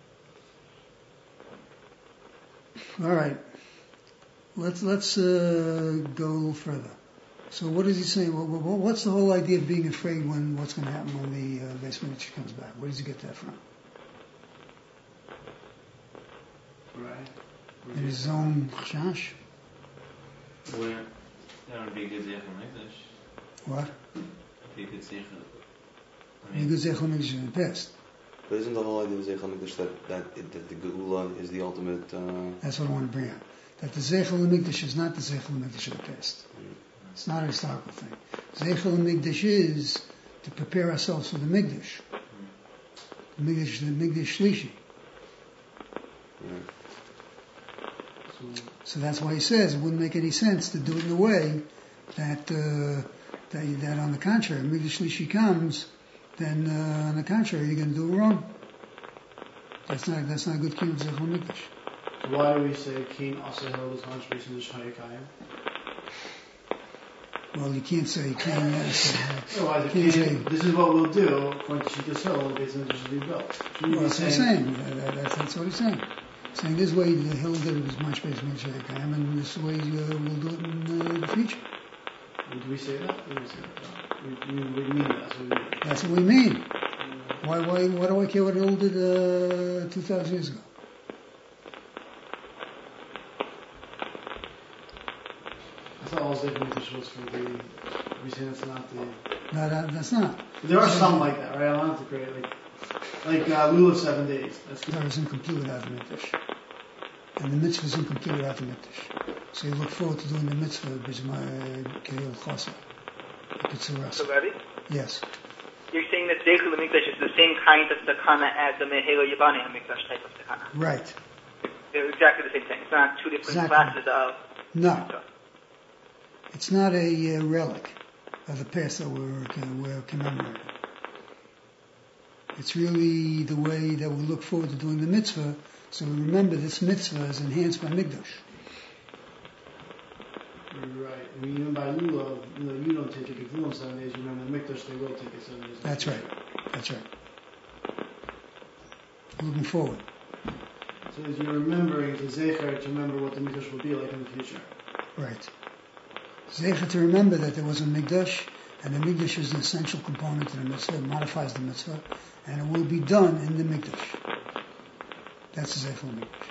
All right, let's let's uh, go a little further. So what is he saying? Well, what's the whole idea of being afraid when what's going to happen when the uh, Beis Mikdash comes back? Where does he get that from?
Right.
In his own chash?
Where that would be a good zeichel mikdash.
What?
Be a good zeichel. I
You
mean,
could say Chum Mikdash in the past.
But isn't the whole idea of Zeichel Mikdash that, that, it, that the Geula is the ultimate... Uh,
That's what I want to bring up. That the Zeichel Mikdash is not the Zeichel Mikdash of the past. It's not a historical thing. Zeichel Mikdash is to prepare ourselves for the Mikdash. The Mikdash, the Mikdash Shlishi.
yeah.
So that's why he says it wouldn't make any sense to do it in a way that, uh, that, that on the contrary, when Mikdash Shlishi comes, then uh, on the contrary, you're going to do it wrong. That's not that's not a good kiyum of Zeichel Mikdash.
So why do we say Cain also held his lunch based on the Shayakayim?
Well, you can't say Cain. Yes, uh,
Otherwise, if
Can't
Cain,
say.
this is what we'll do according to Shittas Hill, based on the Shittas rebuilt.
well, that's what he's saying. That, that, that's, that's what he's saying. Saying this way the hill did it was much better than Shayakayim, and this way uh, we'll do it in uh, the future.
Do we say that? Do we say that? We, we, we mean that. So we mean that.
That's what we mean. Why, why, why do I care what Hill did uh, two thousand years ago?
I thought all Zeichel Mikdash was for the. We say that's not the.
No, that, that's not.
There are some like that, right? I wanted to create like, like uh, Lulav seven days. That's good.
Torah is incomplete without the Mikdash. And the mitzvah is incomplete without the Mikdash. So you look forward to doing the mitzvah, B'zma Keil Chasa.
So, Rabbi,
Yes.
you're saying that Zeichel Mikdash is the same kind of takana as the Mehela Yabani Hamikdash type of takana.
Right.
They're exactly the same thing. It's not two different
Exactly.
classes of.
No. It's not a uh, relic of the past that we're, we're commemorating. It's really the way that we look forward to doing the mitzvah, so we remember this mitzvah is enhanced by Mikdash.
Right. I mean, even by Lulav, you know, you don't take it Gvul in seven days. You remember the Mikdash, they will take it seven days.
That's right. That's right. Moving forward.
So as you're remembering to Zecher to remember what the Mikdash will be like in the future.
Right. Zecher to remember that there was a Mikdash, and the Mikdash is an essential component of the mitzvah. It modifies the mitzvah, and it will be done in the Mikdash. That's the Zecher Mikdash.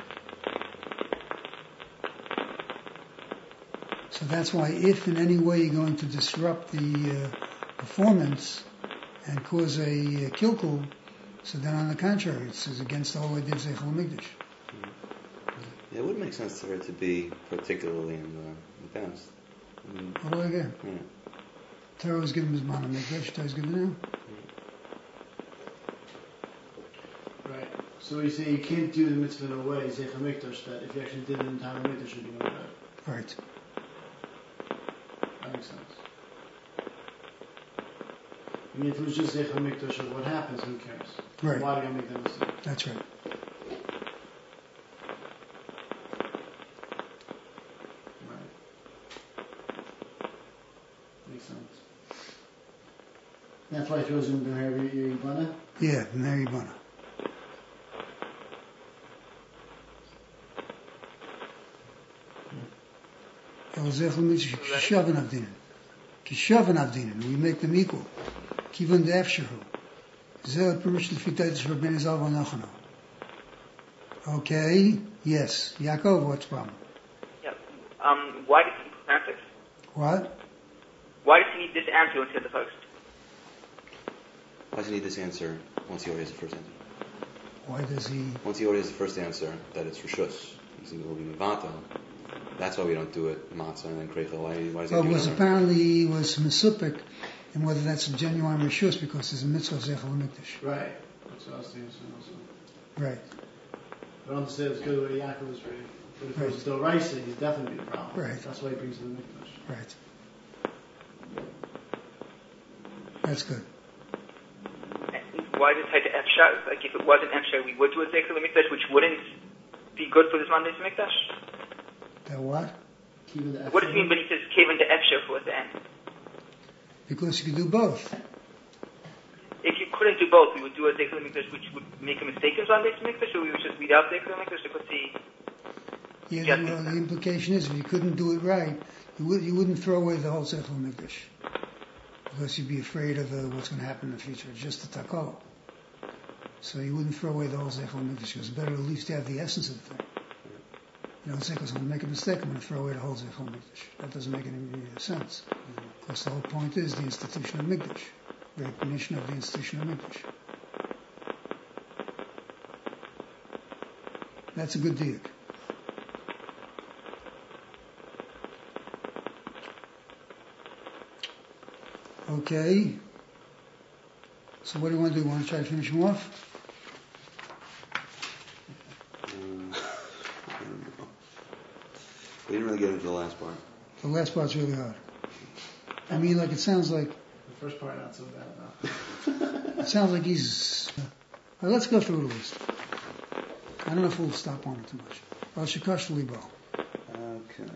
So that's why if in any way you're going to disrupt the uh, performance and cause a uh, kilkul, so then on the contrary, it's against the whole idea of Zeichel HaMikdash.
Yeah, it would make sense for it to be particularly in the, the past. I mean,
All the way again.
yeah.
Torah was given his man HaMikdash, Torah is given now.
Right. So you say you can't do the mitzvah in a way, Zeichel Mikdash, that if you actually did it in time of Mikdash, you'd be no better.
Right.
That makes sense. I mean, if it was just Zeichel Mikdash of what happens, who cares?
Right.
Why did I make that mistake?
That's right.
Right. Makes sense. That's why it throws in the hair your Yibana?
Yeah, Mary Bana. El Zeichel HaMikdash, Kishavan Avdinin. Kishavan Avdinin, we make them equal. Kivan de Efshahu. Zeh Perush Lefitaitis Rabbeinu Zal V'Nachano. Okay, yes. Yaakov, what's the problem?
Yeah. Um, why does he answer?
What?
Why does he need this answer instead of the first?
Why does he need this answer once he already has the first answer?
Why does he?
Once he already has the first answer, that it's Rishus, he's going to be Mivata. That's why we don't do it Matzah and then Kreichel. Why, why is he
Well,
doing
was
it?
apparently he was Mesupik, and whether that's a genuine Rishus because there's a mitzvah of Zeichel HaMikdash.
Right. That's what I was thinking also.
Right.
But I don't say it's good where Yaakov is ready. But if it
Right.
was still Raisa, he's definitely the problem.
Right.
That's why he brings it to the Mikdash.
Right. That's good.
Why does it say to Efshar? Like, if it wasn't Efshar, we would do a Zeichel HaMikdash, which wouldn't be good for this Monday's Mikdash?
That what?
Even the
What does it mean when he says Kavan to Efshar for the end?
Because you can do both.
If you couldn't do both, we would do a Zeichel HaMikdash, which would make a mistake in Monday's Mikdash, or we would just read out Zeichel HaMikdash because he...
Yeah,
Yeah.
well, the implication is if you couldn't do it right, you, would, you wouldn't throw away the whole Zeichel HaMikdash. Because you'd be afraid of uh, what's going to happen in the future. It's just a takol. So you wouldn't throw away the whole Zeichel HaMikdash. It was better at least to have the essence of the thing. You don't say, because I'm going to make a mistake, I'm going to throw away the whole Zeichel HaMikdash. That doesn't make any sense. Because the whole point is the institution of Mikdash. Recognition of the institution of Mikdash. That's a good diuk. Okay. So what do you want to do? You want to try to finish him off?
Uh, I don't know. We didn't really get into the last part.
The last part's really hard. I mean, like, it sounds like,
The first part not so bad enough.
it sounds like he's, uh, well, let's go through the list. I don't know if we'll stop on it too much. Well, Shikash Libo.
Okay.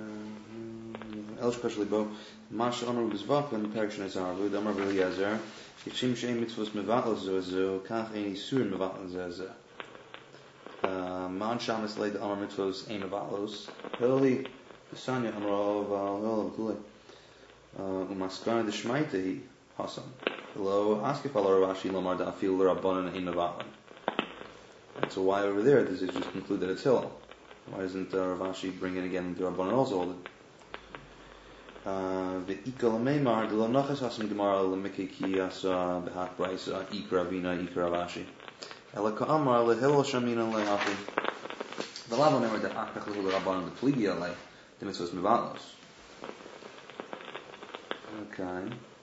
El Shkash Libo. Mash Amar Bezvafen, Perek Shnei Zarvu, Damar V'Eliezer, Kishim Shein Mitzvos Mevatel Zozo, Kach Ein Isur Mevatel Zozo. Man Shamas Leid Amar Mitzvos Ein Mevalos, Hili, Sanya Amar Val Hil Kule, Umaskana de Shmaite Hasan. Lo Askefal Ravashi Lomar Da'afil Rabbanan Ein Mevatel. So why over there does it just conclude that it's Hillel? Why doesn't uh, Ravashi bring in again the Rabbanan also hold it? The Ikal Meimar, the Lonachas Hasam Gemara, Lemiki Kiyasa, Behat Braisa, Ikra Vina, Ikra Ravashi. Elaka Amar, Lehil Shamina Lehafi. The Lava Meimar, the Akach Lehul Rabbanan, the Pligi Alei, the Mitzvahs Mevalos. Okay.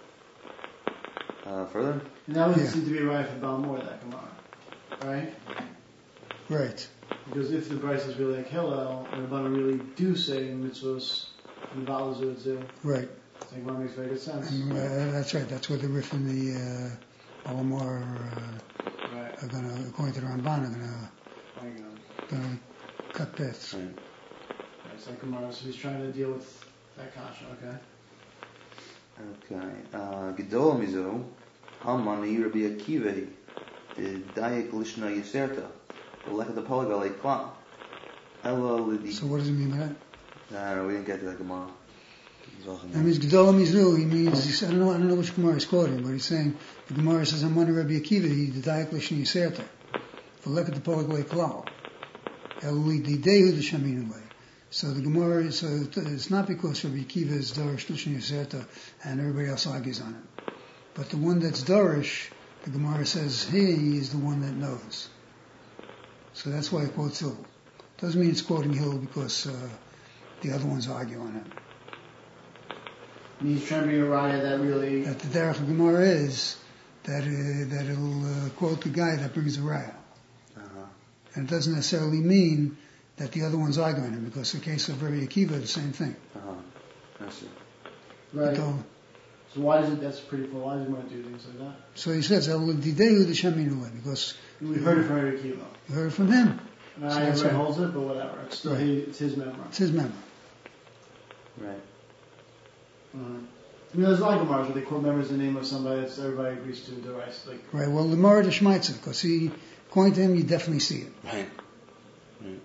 Uh, further?
And that would
Yeah.
seem to be right for Balmor, that Gemara. Right?
Right.
Because if the Bryce is really like Hillel, and the Rabbanan really do say mitzvos and values of it,
Right.
I think one makes very good sense.
And uh, that's right. That's what the Rif and the uh, Olamar uh,
Right.
are going to, according to the Ramban, are going
There you go.
to cut paths.
Right.
Right, it's like Gemara, so he's trying to deal with That kasha, okay.
Okay. Uh, Gedol mizu, Hamani Rabbi Akiva, the Dayak Lishna Yiserta, the Lech of the Polygal Kla. Ella Lidi.
So what does it mean by that?
No, no, we didn't get to that Gemara.
That means Gedol Mizu, he means, he's, I don't know, I don't know which Gemara he's quoting, but he's saying, the Gemara says, Hamani Rabbi Akiva, the Dayak Lishna Yiserta, the Lech of the Polygal Kla. Ella Lidi Dehu the Shaminu Lei. So the Gemara, so it's not because Rabbi Akiva is Darish Lishna Yiserta and everybody else argues on it. But the one that's Darish, the Gemara says he is the one that knows. So that's why it quotes Hill. Doesn't mean it's quoting Hill because uh, the other ones argue on it.
And he's trying to be a raya that really...
That the Derech of Gemara is that uh, that it'll uh, quote the guy that brings the raya.
Uh-huh.
And it doesn't necessarily mean that the other one's arguing him, because in the case of Rabbi Akiva, the same thing.
Uh-huh. I see.
Right.
So,
so why does it, that's pretty cool, why does he want to do things like that?
so he says, El Didehu the Shaminuleh, because
We heard it from Rabbi Akiva.
you heard it from him.
And
So
I
that's
everybody
right.
holds it, but whatever. It's still
Right.
he, it's his memory.
It's his memory.
Right.
Uh, I mean, there's a lot of Gemaras where they quote members the name of somebody that everybody agrees to do rice. Like,
Right, well, the Mara de Shmaitza, because he, according to him, you definitely see it.
Right. Right.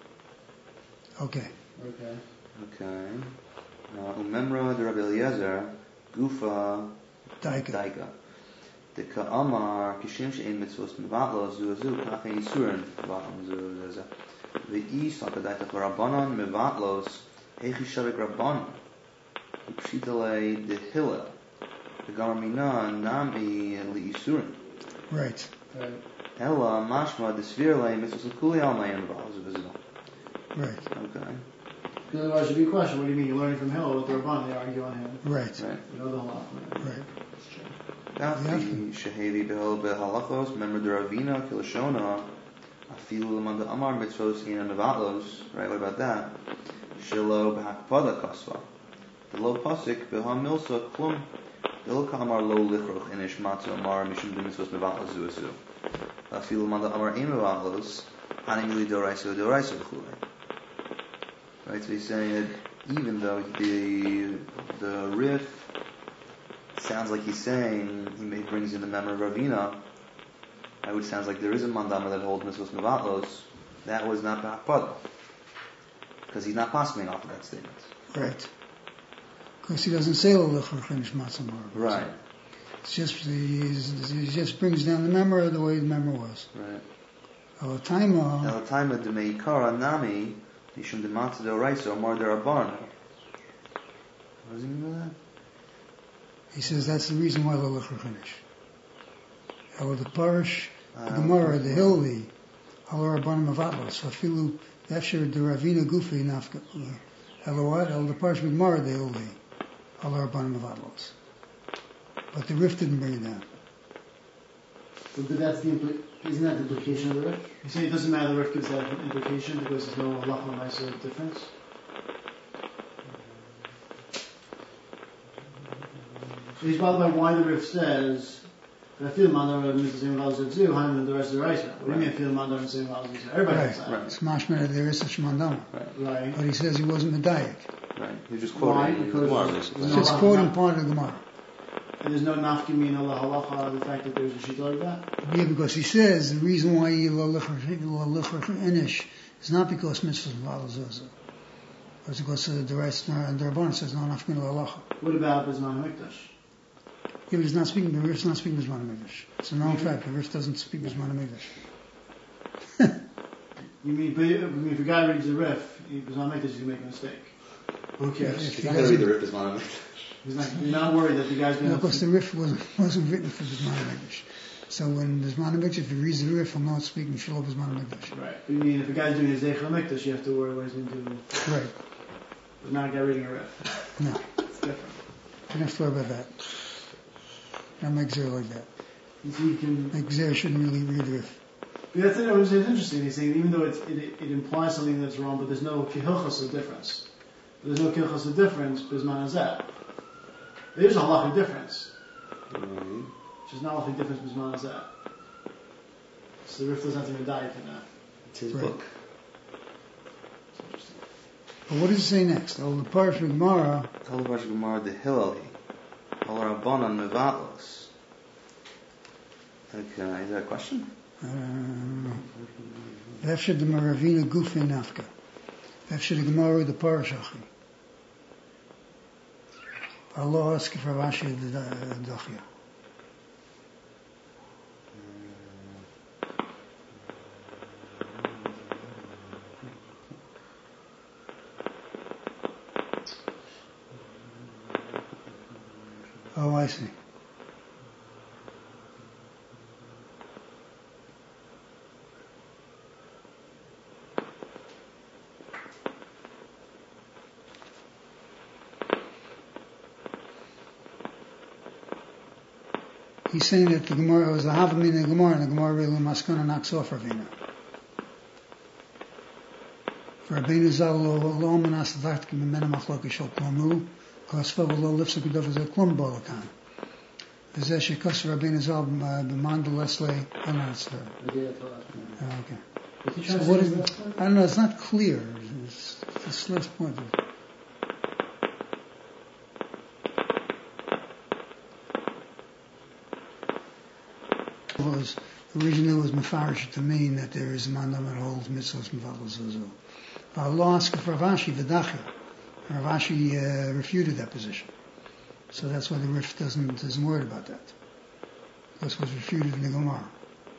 Okay.
okay.
Okay. Uh, Umemra de Rabbi Eliezer, Gufa
Daika.
Daika. The Ka'amar, Kishim She'en Mitzvos Mevatlo, Zuazu, Kache Yisurin, Mevatlo, Zuazu. The East, Hakadaita for Rabbanon, Mevatlos, Hechi Shavik Rabbanon. Pshitale de Hillel. The Gamarmina, Nami, Li Yisurin.
Right.
Right.
Ella, Mashma, the Svirle, Mitzvos Kuli Almayan, Mevatlo,
Right.
Okay.
Because otherwise it'd be a question, what do you mean? You're learning from Hill with the Rabban, they argue on him.
Right.
Right.
You know the halach.
Right.
Gafti, Shehevi Behel Behalachos, Member de Ravina, Kilashona, Afilu Lamanda Amar Mitzvos in Nevatlos, right? What about that? Shilo Behakpada Kasva. The low Pasik, Beham Milsa, Klum, Il Kamar Lo Lichroch, Inish Matzu Amar, Mishum de Mitzvos Mevatlos Zuazu. Afilu Lamanda Amar Im Mevatlos, Hanimili Doraiso Doraiso Chule. Right, so he's saying that even though the the riff sounds like he's saying he may brings in the memory of Ravina, right, which sounds like there is a mandama that holds mitzvos mevatlos, that was not ba'akpada. Because he's not passing off of that statement.
Right. Because he doesn't say L'Lechor Chinish Matzah Mara.
Right.
It's just, he, he just brings down the memory the way the memory was.
Right.
Al Taima,
Now the time of the meikara nami, nishum de matzah de oraiso, mar de rabban. What does he mean by that?
he says that's the reason why L'Lechor Chinish. Al the Parish, the
Uh,
Gemara, the Hilli, Al Rabbanim Avatlos, Afilu, Efsher de Ravina Gufi Nafka, Eloat, Al the Parish Gemara, the Hilli, Al Rabbanim Avatlos. But the Rif didn't bring it down.
But, but that's the impli- isn't that the implication of the Rif? You say it doesn't matter the Rif gives that implication because there's no halacha ma'aser difference? So he's bothered by why the Rif says, I feel mandar of mitzvah same values of Haim and the rest of the Reisa. What do you mean I feel mandar and same values of Everybody
Right.
knows that.
Right.
It's mashmeh there is such mandama.
Right.
But he says he wasn't Medayik.
Right. You're just
Why?
quoting the
Because
Gemara,
there's
basically.
no
Just
halacha-
quoting part of the Gemara.
And there's no nafkamina la halacha, the fact that there's a shita like that?
Yeah, because he says the reason why he L'Lechor Inish is not because mitzvahs V'al Zozo. It's because uh, the rest and the Rabban says no nafkin L'Alacha.
What about Bisman HaMikdash?
Yeah, but he's not speaking, the Rif's not speaking Bisman HaMikdash. It's a known fact, the Rif doesn't speak Bisman HaMikdash.
You mean, but I mean, if a guy reads the Rif, he Bisman HaMikdash, he's going to make a mistake. Who cares?
If
He's
he
not going to read the
doesn't,
Rif as one.
He's not, you're not worried that the guy's going
no,
to...
because the Rif wasn't, wasn't written for Bisman HaMikdash. So when Bisman HaMikdash, if he reads the Rif, he'll know it's speaking Shalom Bisman HaMikdash.
Right. But you mean, if a guy's doing his Zeich HaMikdash, you have to worry what he's going to do.
Right.
But not a guy reading a Rif.
No.
It's different.
Don't have to worry about that. Don't make Zer like that.
And so you can...
Make Zer shouldn't really read the Rif.
But that's it, it was interesting. He's saying even though it's, it, it implies something that's wrong, but there's no kihilchas of difference. There's no kihilchas of difference, bisman hazeh. There's a halachic difference.
Mm-hmm.
Which is not a halachic difference, bisman hazeh. So the Rif doesn't have to be diet in that.
It's his
Right.
book.
It's interesting.
But what does it say next? Oh, the Parsha Gemara.
Tell the Parsha Gemara the Hilleli. Al Rabbanan Mevatlos. Okay, is that a question?
V'efshe de Maravina Gufe Nafka. V'efshe de Gemara the Parsha. Allah ask for Rashi the Dachya. Oh, I see. He's saying that the Gemara was a Havamina in the Gemara, and the Gemara really maskana knocks off Ravina. For Rabbeinu Zal lo lo manas dakt ki memena machloki shel klamu, kosfa v'lo lifsa k'dov zeh klum bolakan. V'zeh shekos Rabbeinu Zal b'manda leslei anatzler. Okay. So what is? I don't know. It's not clear. It's, it's less point. Was originally was mefarish to mean that there is a mandam that holds mitzvos mevalos azu. Allah asked for Ravashi v'dachya. Ravashi uh, refuted that position, so that's why the Rif doesn't doesn't worry about that. This was refuted in the Gemara.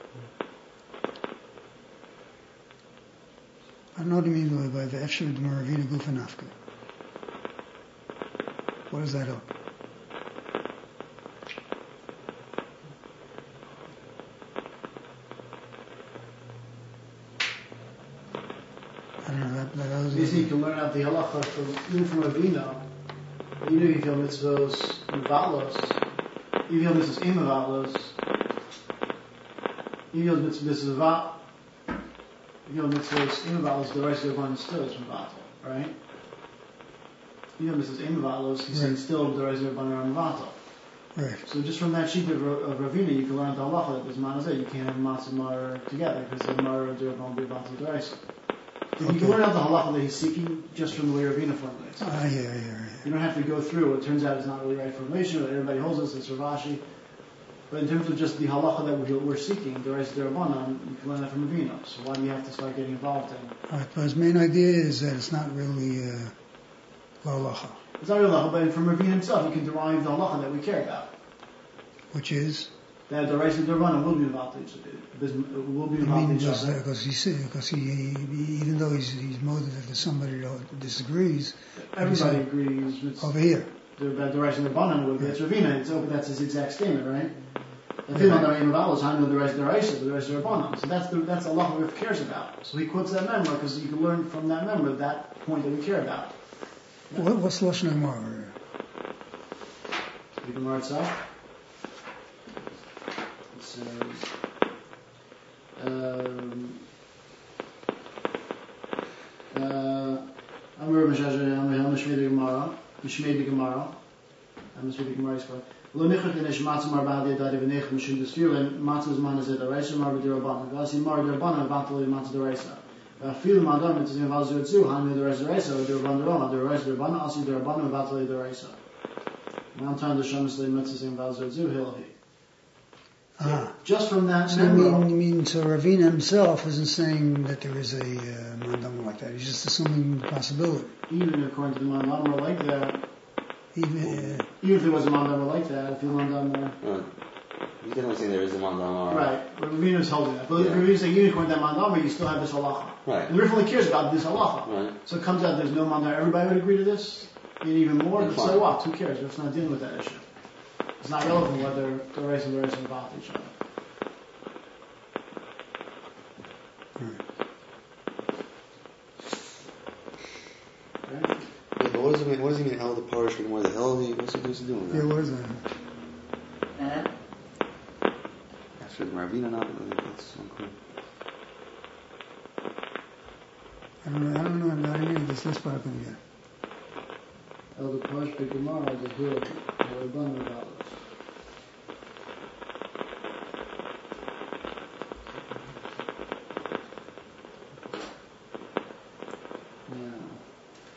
I don't know what you mean by the Efshir de Maravina Gufanafka. What does that help? I don't know. That, that was
you see, you can learn out the halacha from even from Ravina. You know, you feel mitzvos mevalos. You feel mitzvos imevalos. You feel mitzvos va. You know, mitzvahs imevalos, the rest of the one still is mevatel, right? You know, mitzvahs imevalos, he's saying still the rest of the one are mevatel.
right.
So just from that sheet of, of Ravina, you can learn the halacha that there's manazeh. You can't have matzah mar together because the mar and derech won't be mevatel deraisa. You
Okay.
can learn out the halacha that he's seeking just from the way Ravina formulates.
Ah, yeah, yeah, yeah.
You don't have to go through. It turns out it's not really right formulation. But everybody holds us. It's Ravashi. But in terms of just the halacha that we're, we're seeking, the rest of the Rabbanan, you can learn that from Ravina. So why do you have to start getting involved in?
All right, but his main idea is that it's not really uh, lalacha,
It's not real halacha, but from Ravina himself, you can derive the halacha that we care about.
which is.
That the rest of the Rabbanan will be involved in each other. Will be
I
involved in
mean,
each
just
other.
because he because he, he even though he's he's motivated if there's somebody that disagrees,
Everybody agrees with
over here.
the, about the rest of the Rabbanan. Will be it's Ravina. It's open. That's his exact statement, right? The
Yeah.
thing on the Ravina Valos, I know the rest of the Raisa, the rest of the Rabbanan. So that's the that's the halacha Rav cares about. So he quotes that member because you can learn from that member that point that we care about.
What, what's the Lashon Gemara?
The Gemara itself. It says, um, uh, Amr Mashaja, Amr Mishmei Gemara, Mishmei Gemara, I'm Mishmei Gemara is called. Lo nichot inesh matzah mar ba'adei dadi v'nech mishum desfirin matzah zman hazeh d'reisa mar b'dirabbanan v'asi mar d'irabbanan v'antal matzah d'reisa v'afilu ma'adam mitzvim v'alzu etzu hanu d'reisa d'reisa v'dirabban d'roma d'reisa d'irabbanan asi d'irabbanan v'antal d'reisa Mountain the shamas le mitzvim v'alzu etzu hilahi.
Ah,
Just from that
so you
member,
mean, you mean so Ravina himself isn't saying that there is a uh, mandam like that. He's just assuming the possibility.
even according to the mandamar like that,
Even uh,
even if there was a mandamar like that, if the mandamar,
Right. You definitely saying there is a mandam.
right, but Ravina is holding that. But
Yeah.
if Ravina is saying even according to that mandamar, you still have this halacha.
Right.
And Rif only cares about this halacha.
Right.
So it comes out there's no mandamar. Everybody would agree to this, and even more.
That's
But so
fine.
what? Who cares? Rif's not dealing with that issue. It's not relevant whether the race and the race are involved with each other. Right?
Yeah, but what does it mean? What does he mean? El the parish and where the hell he? What's he, what's he doing?
yeah,
There?
what is that?
After the Ravina, not that's unclear.
I don't know. I don't know. I didn't read this this part yet.
El the Parish Gemara is here. Rabbanan Valos.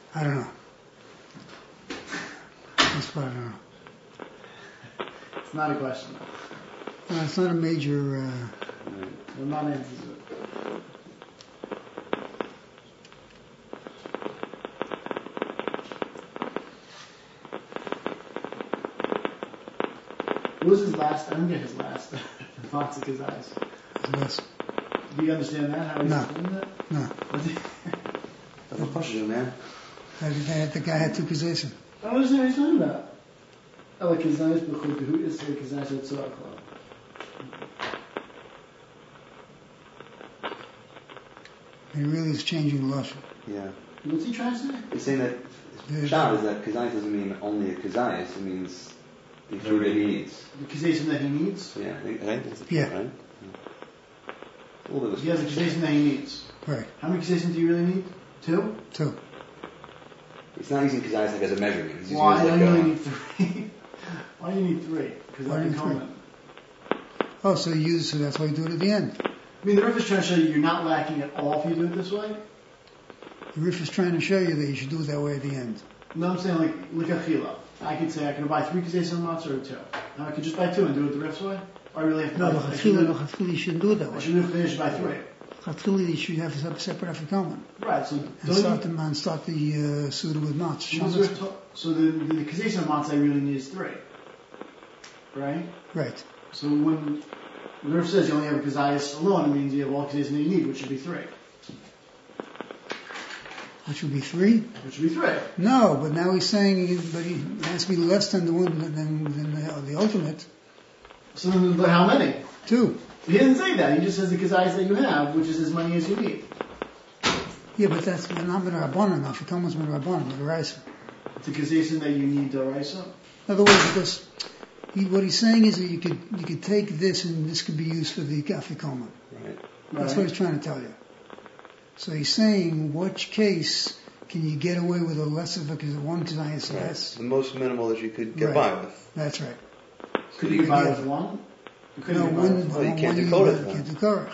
I don't know. That's what I don't know.
It's not a question.
Uh, it's not a major. Uh,
Well, not answers it. What was his last? I don't get his last. Matzah Kazais.
yes.
Do you understand that? How he's
No.
doing that?
No.
What the-
That's a question, man.
I, I, the guy had two kazaysim.
I don't understand what he's talking about. Oh, Kazais b'chut who is the Kazais Tzorah Club?
He really is changing the lashon.
Yeah.
What's he trying to say?
He's saying that
The-
Pshat is that Kazayas doesn't mean only a Kazayas, it means the food that he needs.
The Kazais that he needs.
Yeah, I think, right? That's the
Yeah.
right? Yeah. A little bit of
He has a Kazais that he needs.
Right.
How many Kazais do you really need? Two?
Two.
It's not using Kazayas like as a measurement. He's using
Why
it
do
as
you
like
only
a,
need three? Why do you need three? Because
Why
I
do you
can
need
comment.
Oh, so you use, so that's why you do it at the end.
I mean, the Rif is trying to show you you're not lacking at all if you do it this way.
The Rif is trying to show you that you should do it that way at the end.
No, I'm saying like Likachila. I could say I can buy three Kazais on matzah or two. Now I could just buy two and do it the Rif's way. Or I really have to
No,
buy
the
I should
Chatchila, the
do-
Chatchila, you shouldn't do it that
I
way.
should have finished by three.
Chatchila, you should have a separate afikoman.
Right, so
And
don't
start the
you,
man, start the uh, Suda with match.
once we're to- so the, the, the Kazais on matzah I really need is three. Right?
Right.
So when the Rif says you only have a Kazais alone, it means you have all Kazais that you need, which should be three.
Which would be three?
Which should be three.
No, but now he's saying, he, but he has to be less than the one, than, than the, the ultimate.
So then, but how many?
Two.
He didn't say that. He just says the Kazais that you have, which is as many as you need.
Yeah, but that's not been Rabbanan. Afikoman's been Rabbanan, but Raisa.
It's a Kazais that you need Daraisa.
In other words, because he, what he's saying is that you could you could take this and this could be used for the Afikoman.
right.
That's what he's trying to tell you. So he's saying, which case can you get away with a less of a one Kazayas
Right.
less?
The most minimal that you could get
Right.
by with.
That's right.
Could you buy with one? You couldn't
No,
get by
one,
with
Well, you
one,
can't
one
do Korach,
you
then.
can't do Korach.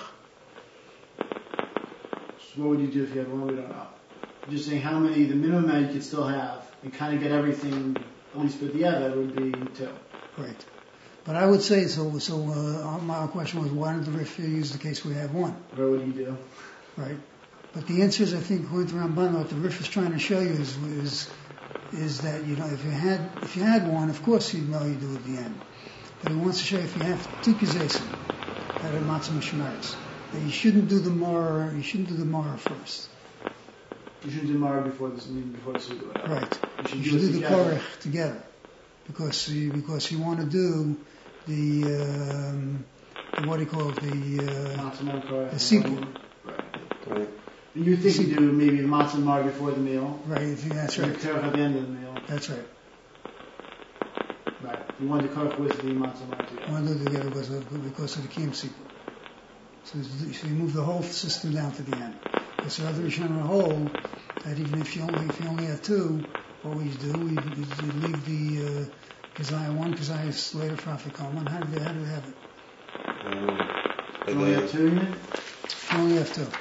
So what would you do if you had one? We don't know. You're just saying how many, the minimum amount you could still have, and kind of get everything at least put together would be two.
Right. But I would say, so, so uh, my question was, why did the Rif use the case where we have one?
What would you do?
Right? But the answer is, I think, according to Ramban, what the Rif is trying to show you is, is, is that, you know, if you had, if you had one, of course you know you do at the end. But he wants to show you if you have two kazesim that are matzah missionaries, that you shouldn't do the Mara, you shouldn't do the Mara first.
You should do Mara before this, before the Suda.
Right.
You should
You
do
should
it
do the
together.
Korach together. Because you, because you want to do the, um, the what do you call it, the, uh,
Matzah Korach.
the sequel.
Right.
Right.
You think you do maybe the Matzah Mara before the meal.
right, I think that's
and
right.
the Korach at the end of the meal.
That's right.
Right. You want the Korach with the Matzah Mara
I
together.
want to do it together because of, because of the Kiyum sequel. So, so you move the whole system down to the end. Because the other Rishon whole, that even if you only, if you only have two, what we do, we, we leave the, uh, Kazaya one, Kazaya later for Afikoman. How do they, how do they have it?
Um, like
You only
the-
have two in it?
You only have two.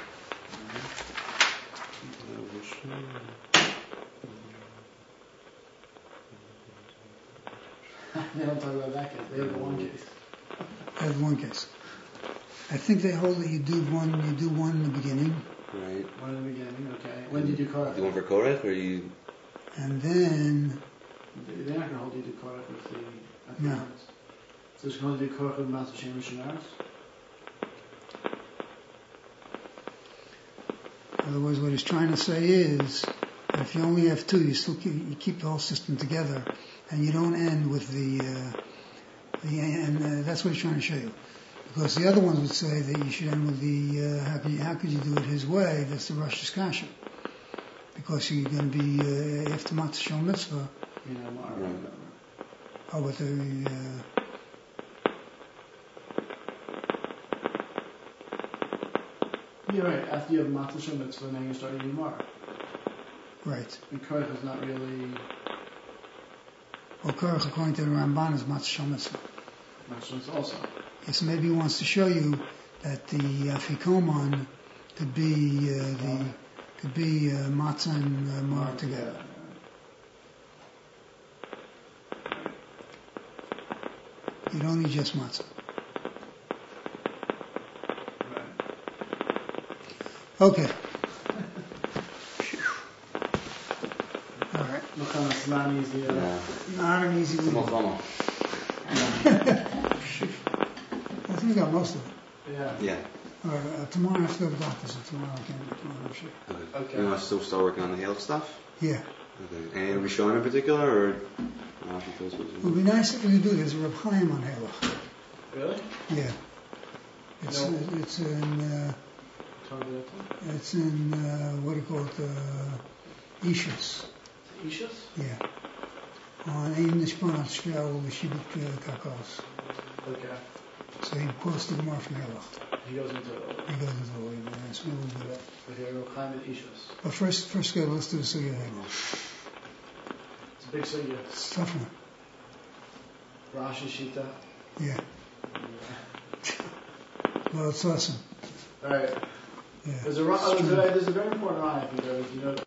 They don't talk about that case. They have the one case.
That's one case. I think they hold that you do one, you do one in the beginning,
Right.
One in the beginning, okay. When did you do Korach?
The one for Korach, or you?
and then,
They're not going to hold you to Korach with the
No.
Afghans. So it's going to do Korach with Matzah Shem Missionaries?
in other words, what he's trying to say is, that if you only have two, you still keep, you keep the whole system together, and you don't end with the, uh, the and uh, that's what he's trying to show you. Because the other ones would say that you should end with the, uh, how could you, how could you do it his way? That's the Rosh Hashanah. Because you're going to be, uh, after Matzah Shel Mitzvah,
You know, Mara,
Right.
whatever.
oh, but the, uh,
You're right. After you have Matzah Shem Mitzvah, now you start eating Mara.
right.
And Korach is not really
Well, Korach, according to the Ramban, is Matzah Shel Mitzvah.
Matzah Shem Mitzvah also.
Yes, maybe he wants to show you that the Afikoman could be uh, the Could be uh, matzah and uh, mar together. You don't need just matzah. Okay. All right.
Mechama, it's not easy. Uh,
Yeah.
Not an easy
It's
one.
Milchama.
I think we got most of it.
yeah.
Yeah.
All right, uh, tomorrow I have to go to the doctor, so tomorrow I can't do tomorrow, I'm sure.
Okay.
Okay.
You want to still start working on the Halach stuff?
Yeah.
Okay. And Rishon in particular, or? Rashi feels
It would be nice if we could do this. Reb Chaim on Halach.
Really?
Yeah. It's,
No.
uh, it's in, uh,
Tell me that.
it's in, uh, what do you call it, uh, Ishus.
Ishus?
Yeah. On Ein Nishpanat Shvel Shibuk Kakos.
Okay.
So he quotes the Gemara from Halach.
He goes into
He goes into the way, but yes, we will do that.
okay, we'll climb at Ishus.
But first, first, go, let's do the Sugya Halach.
It's a big sugya.
It's a tough one.
Rashi Shita.
Yeah. Well, it's awesome.
Alright.
Yeah.
There's a, ro- oh, there's a, there's a very important line, I think, that, you know,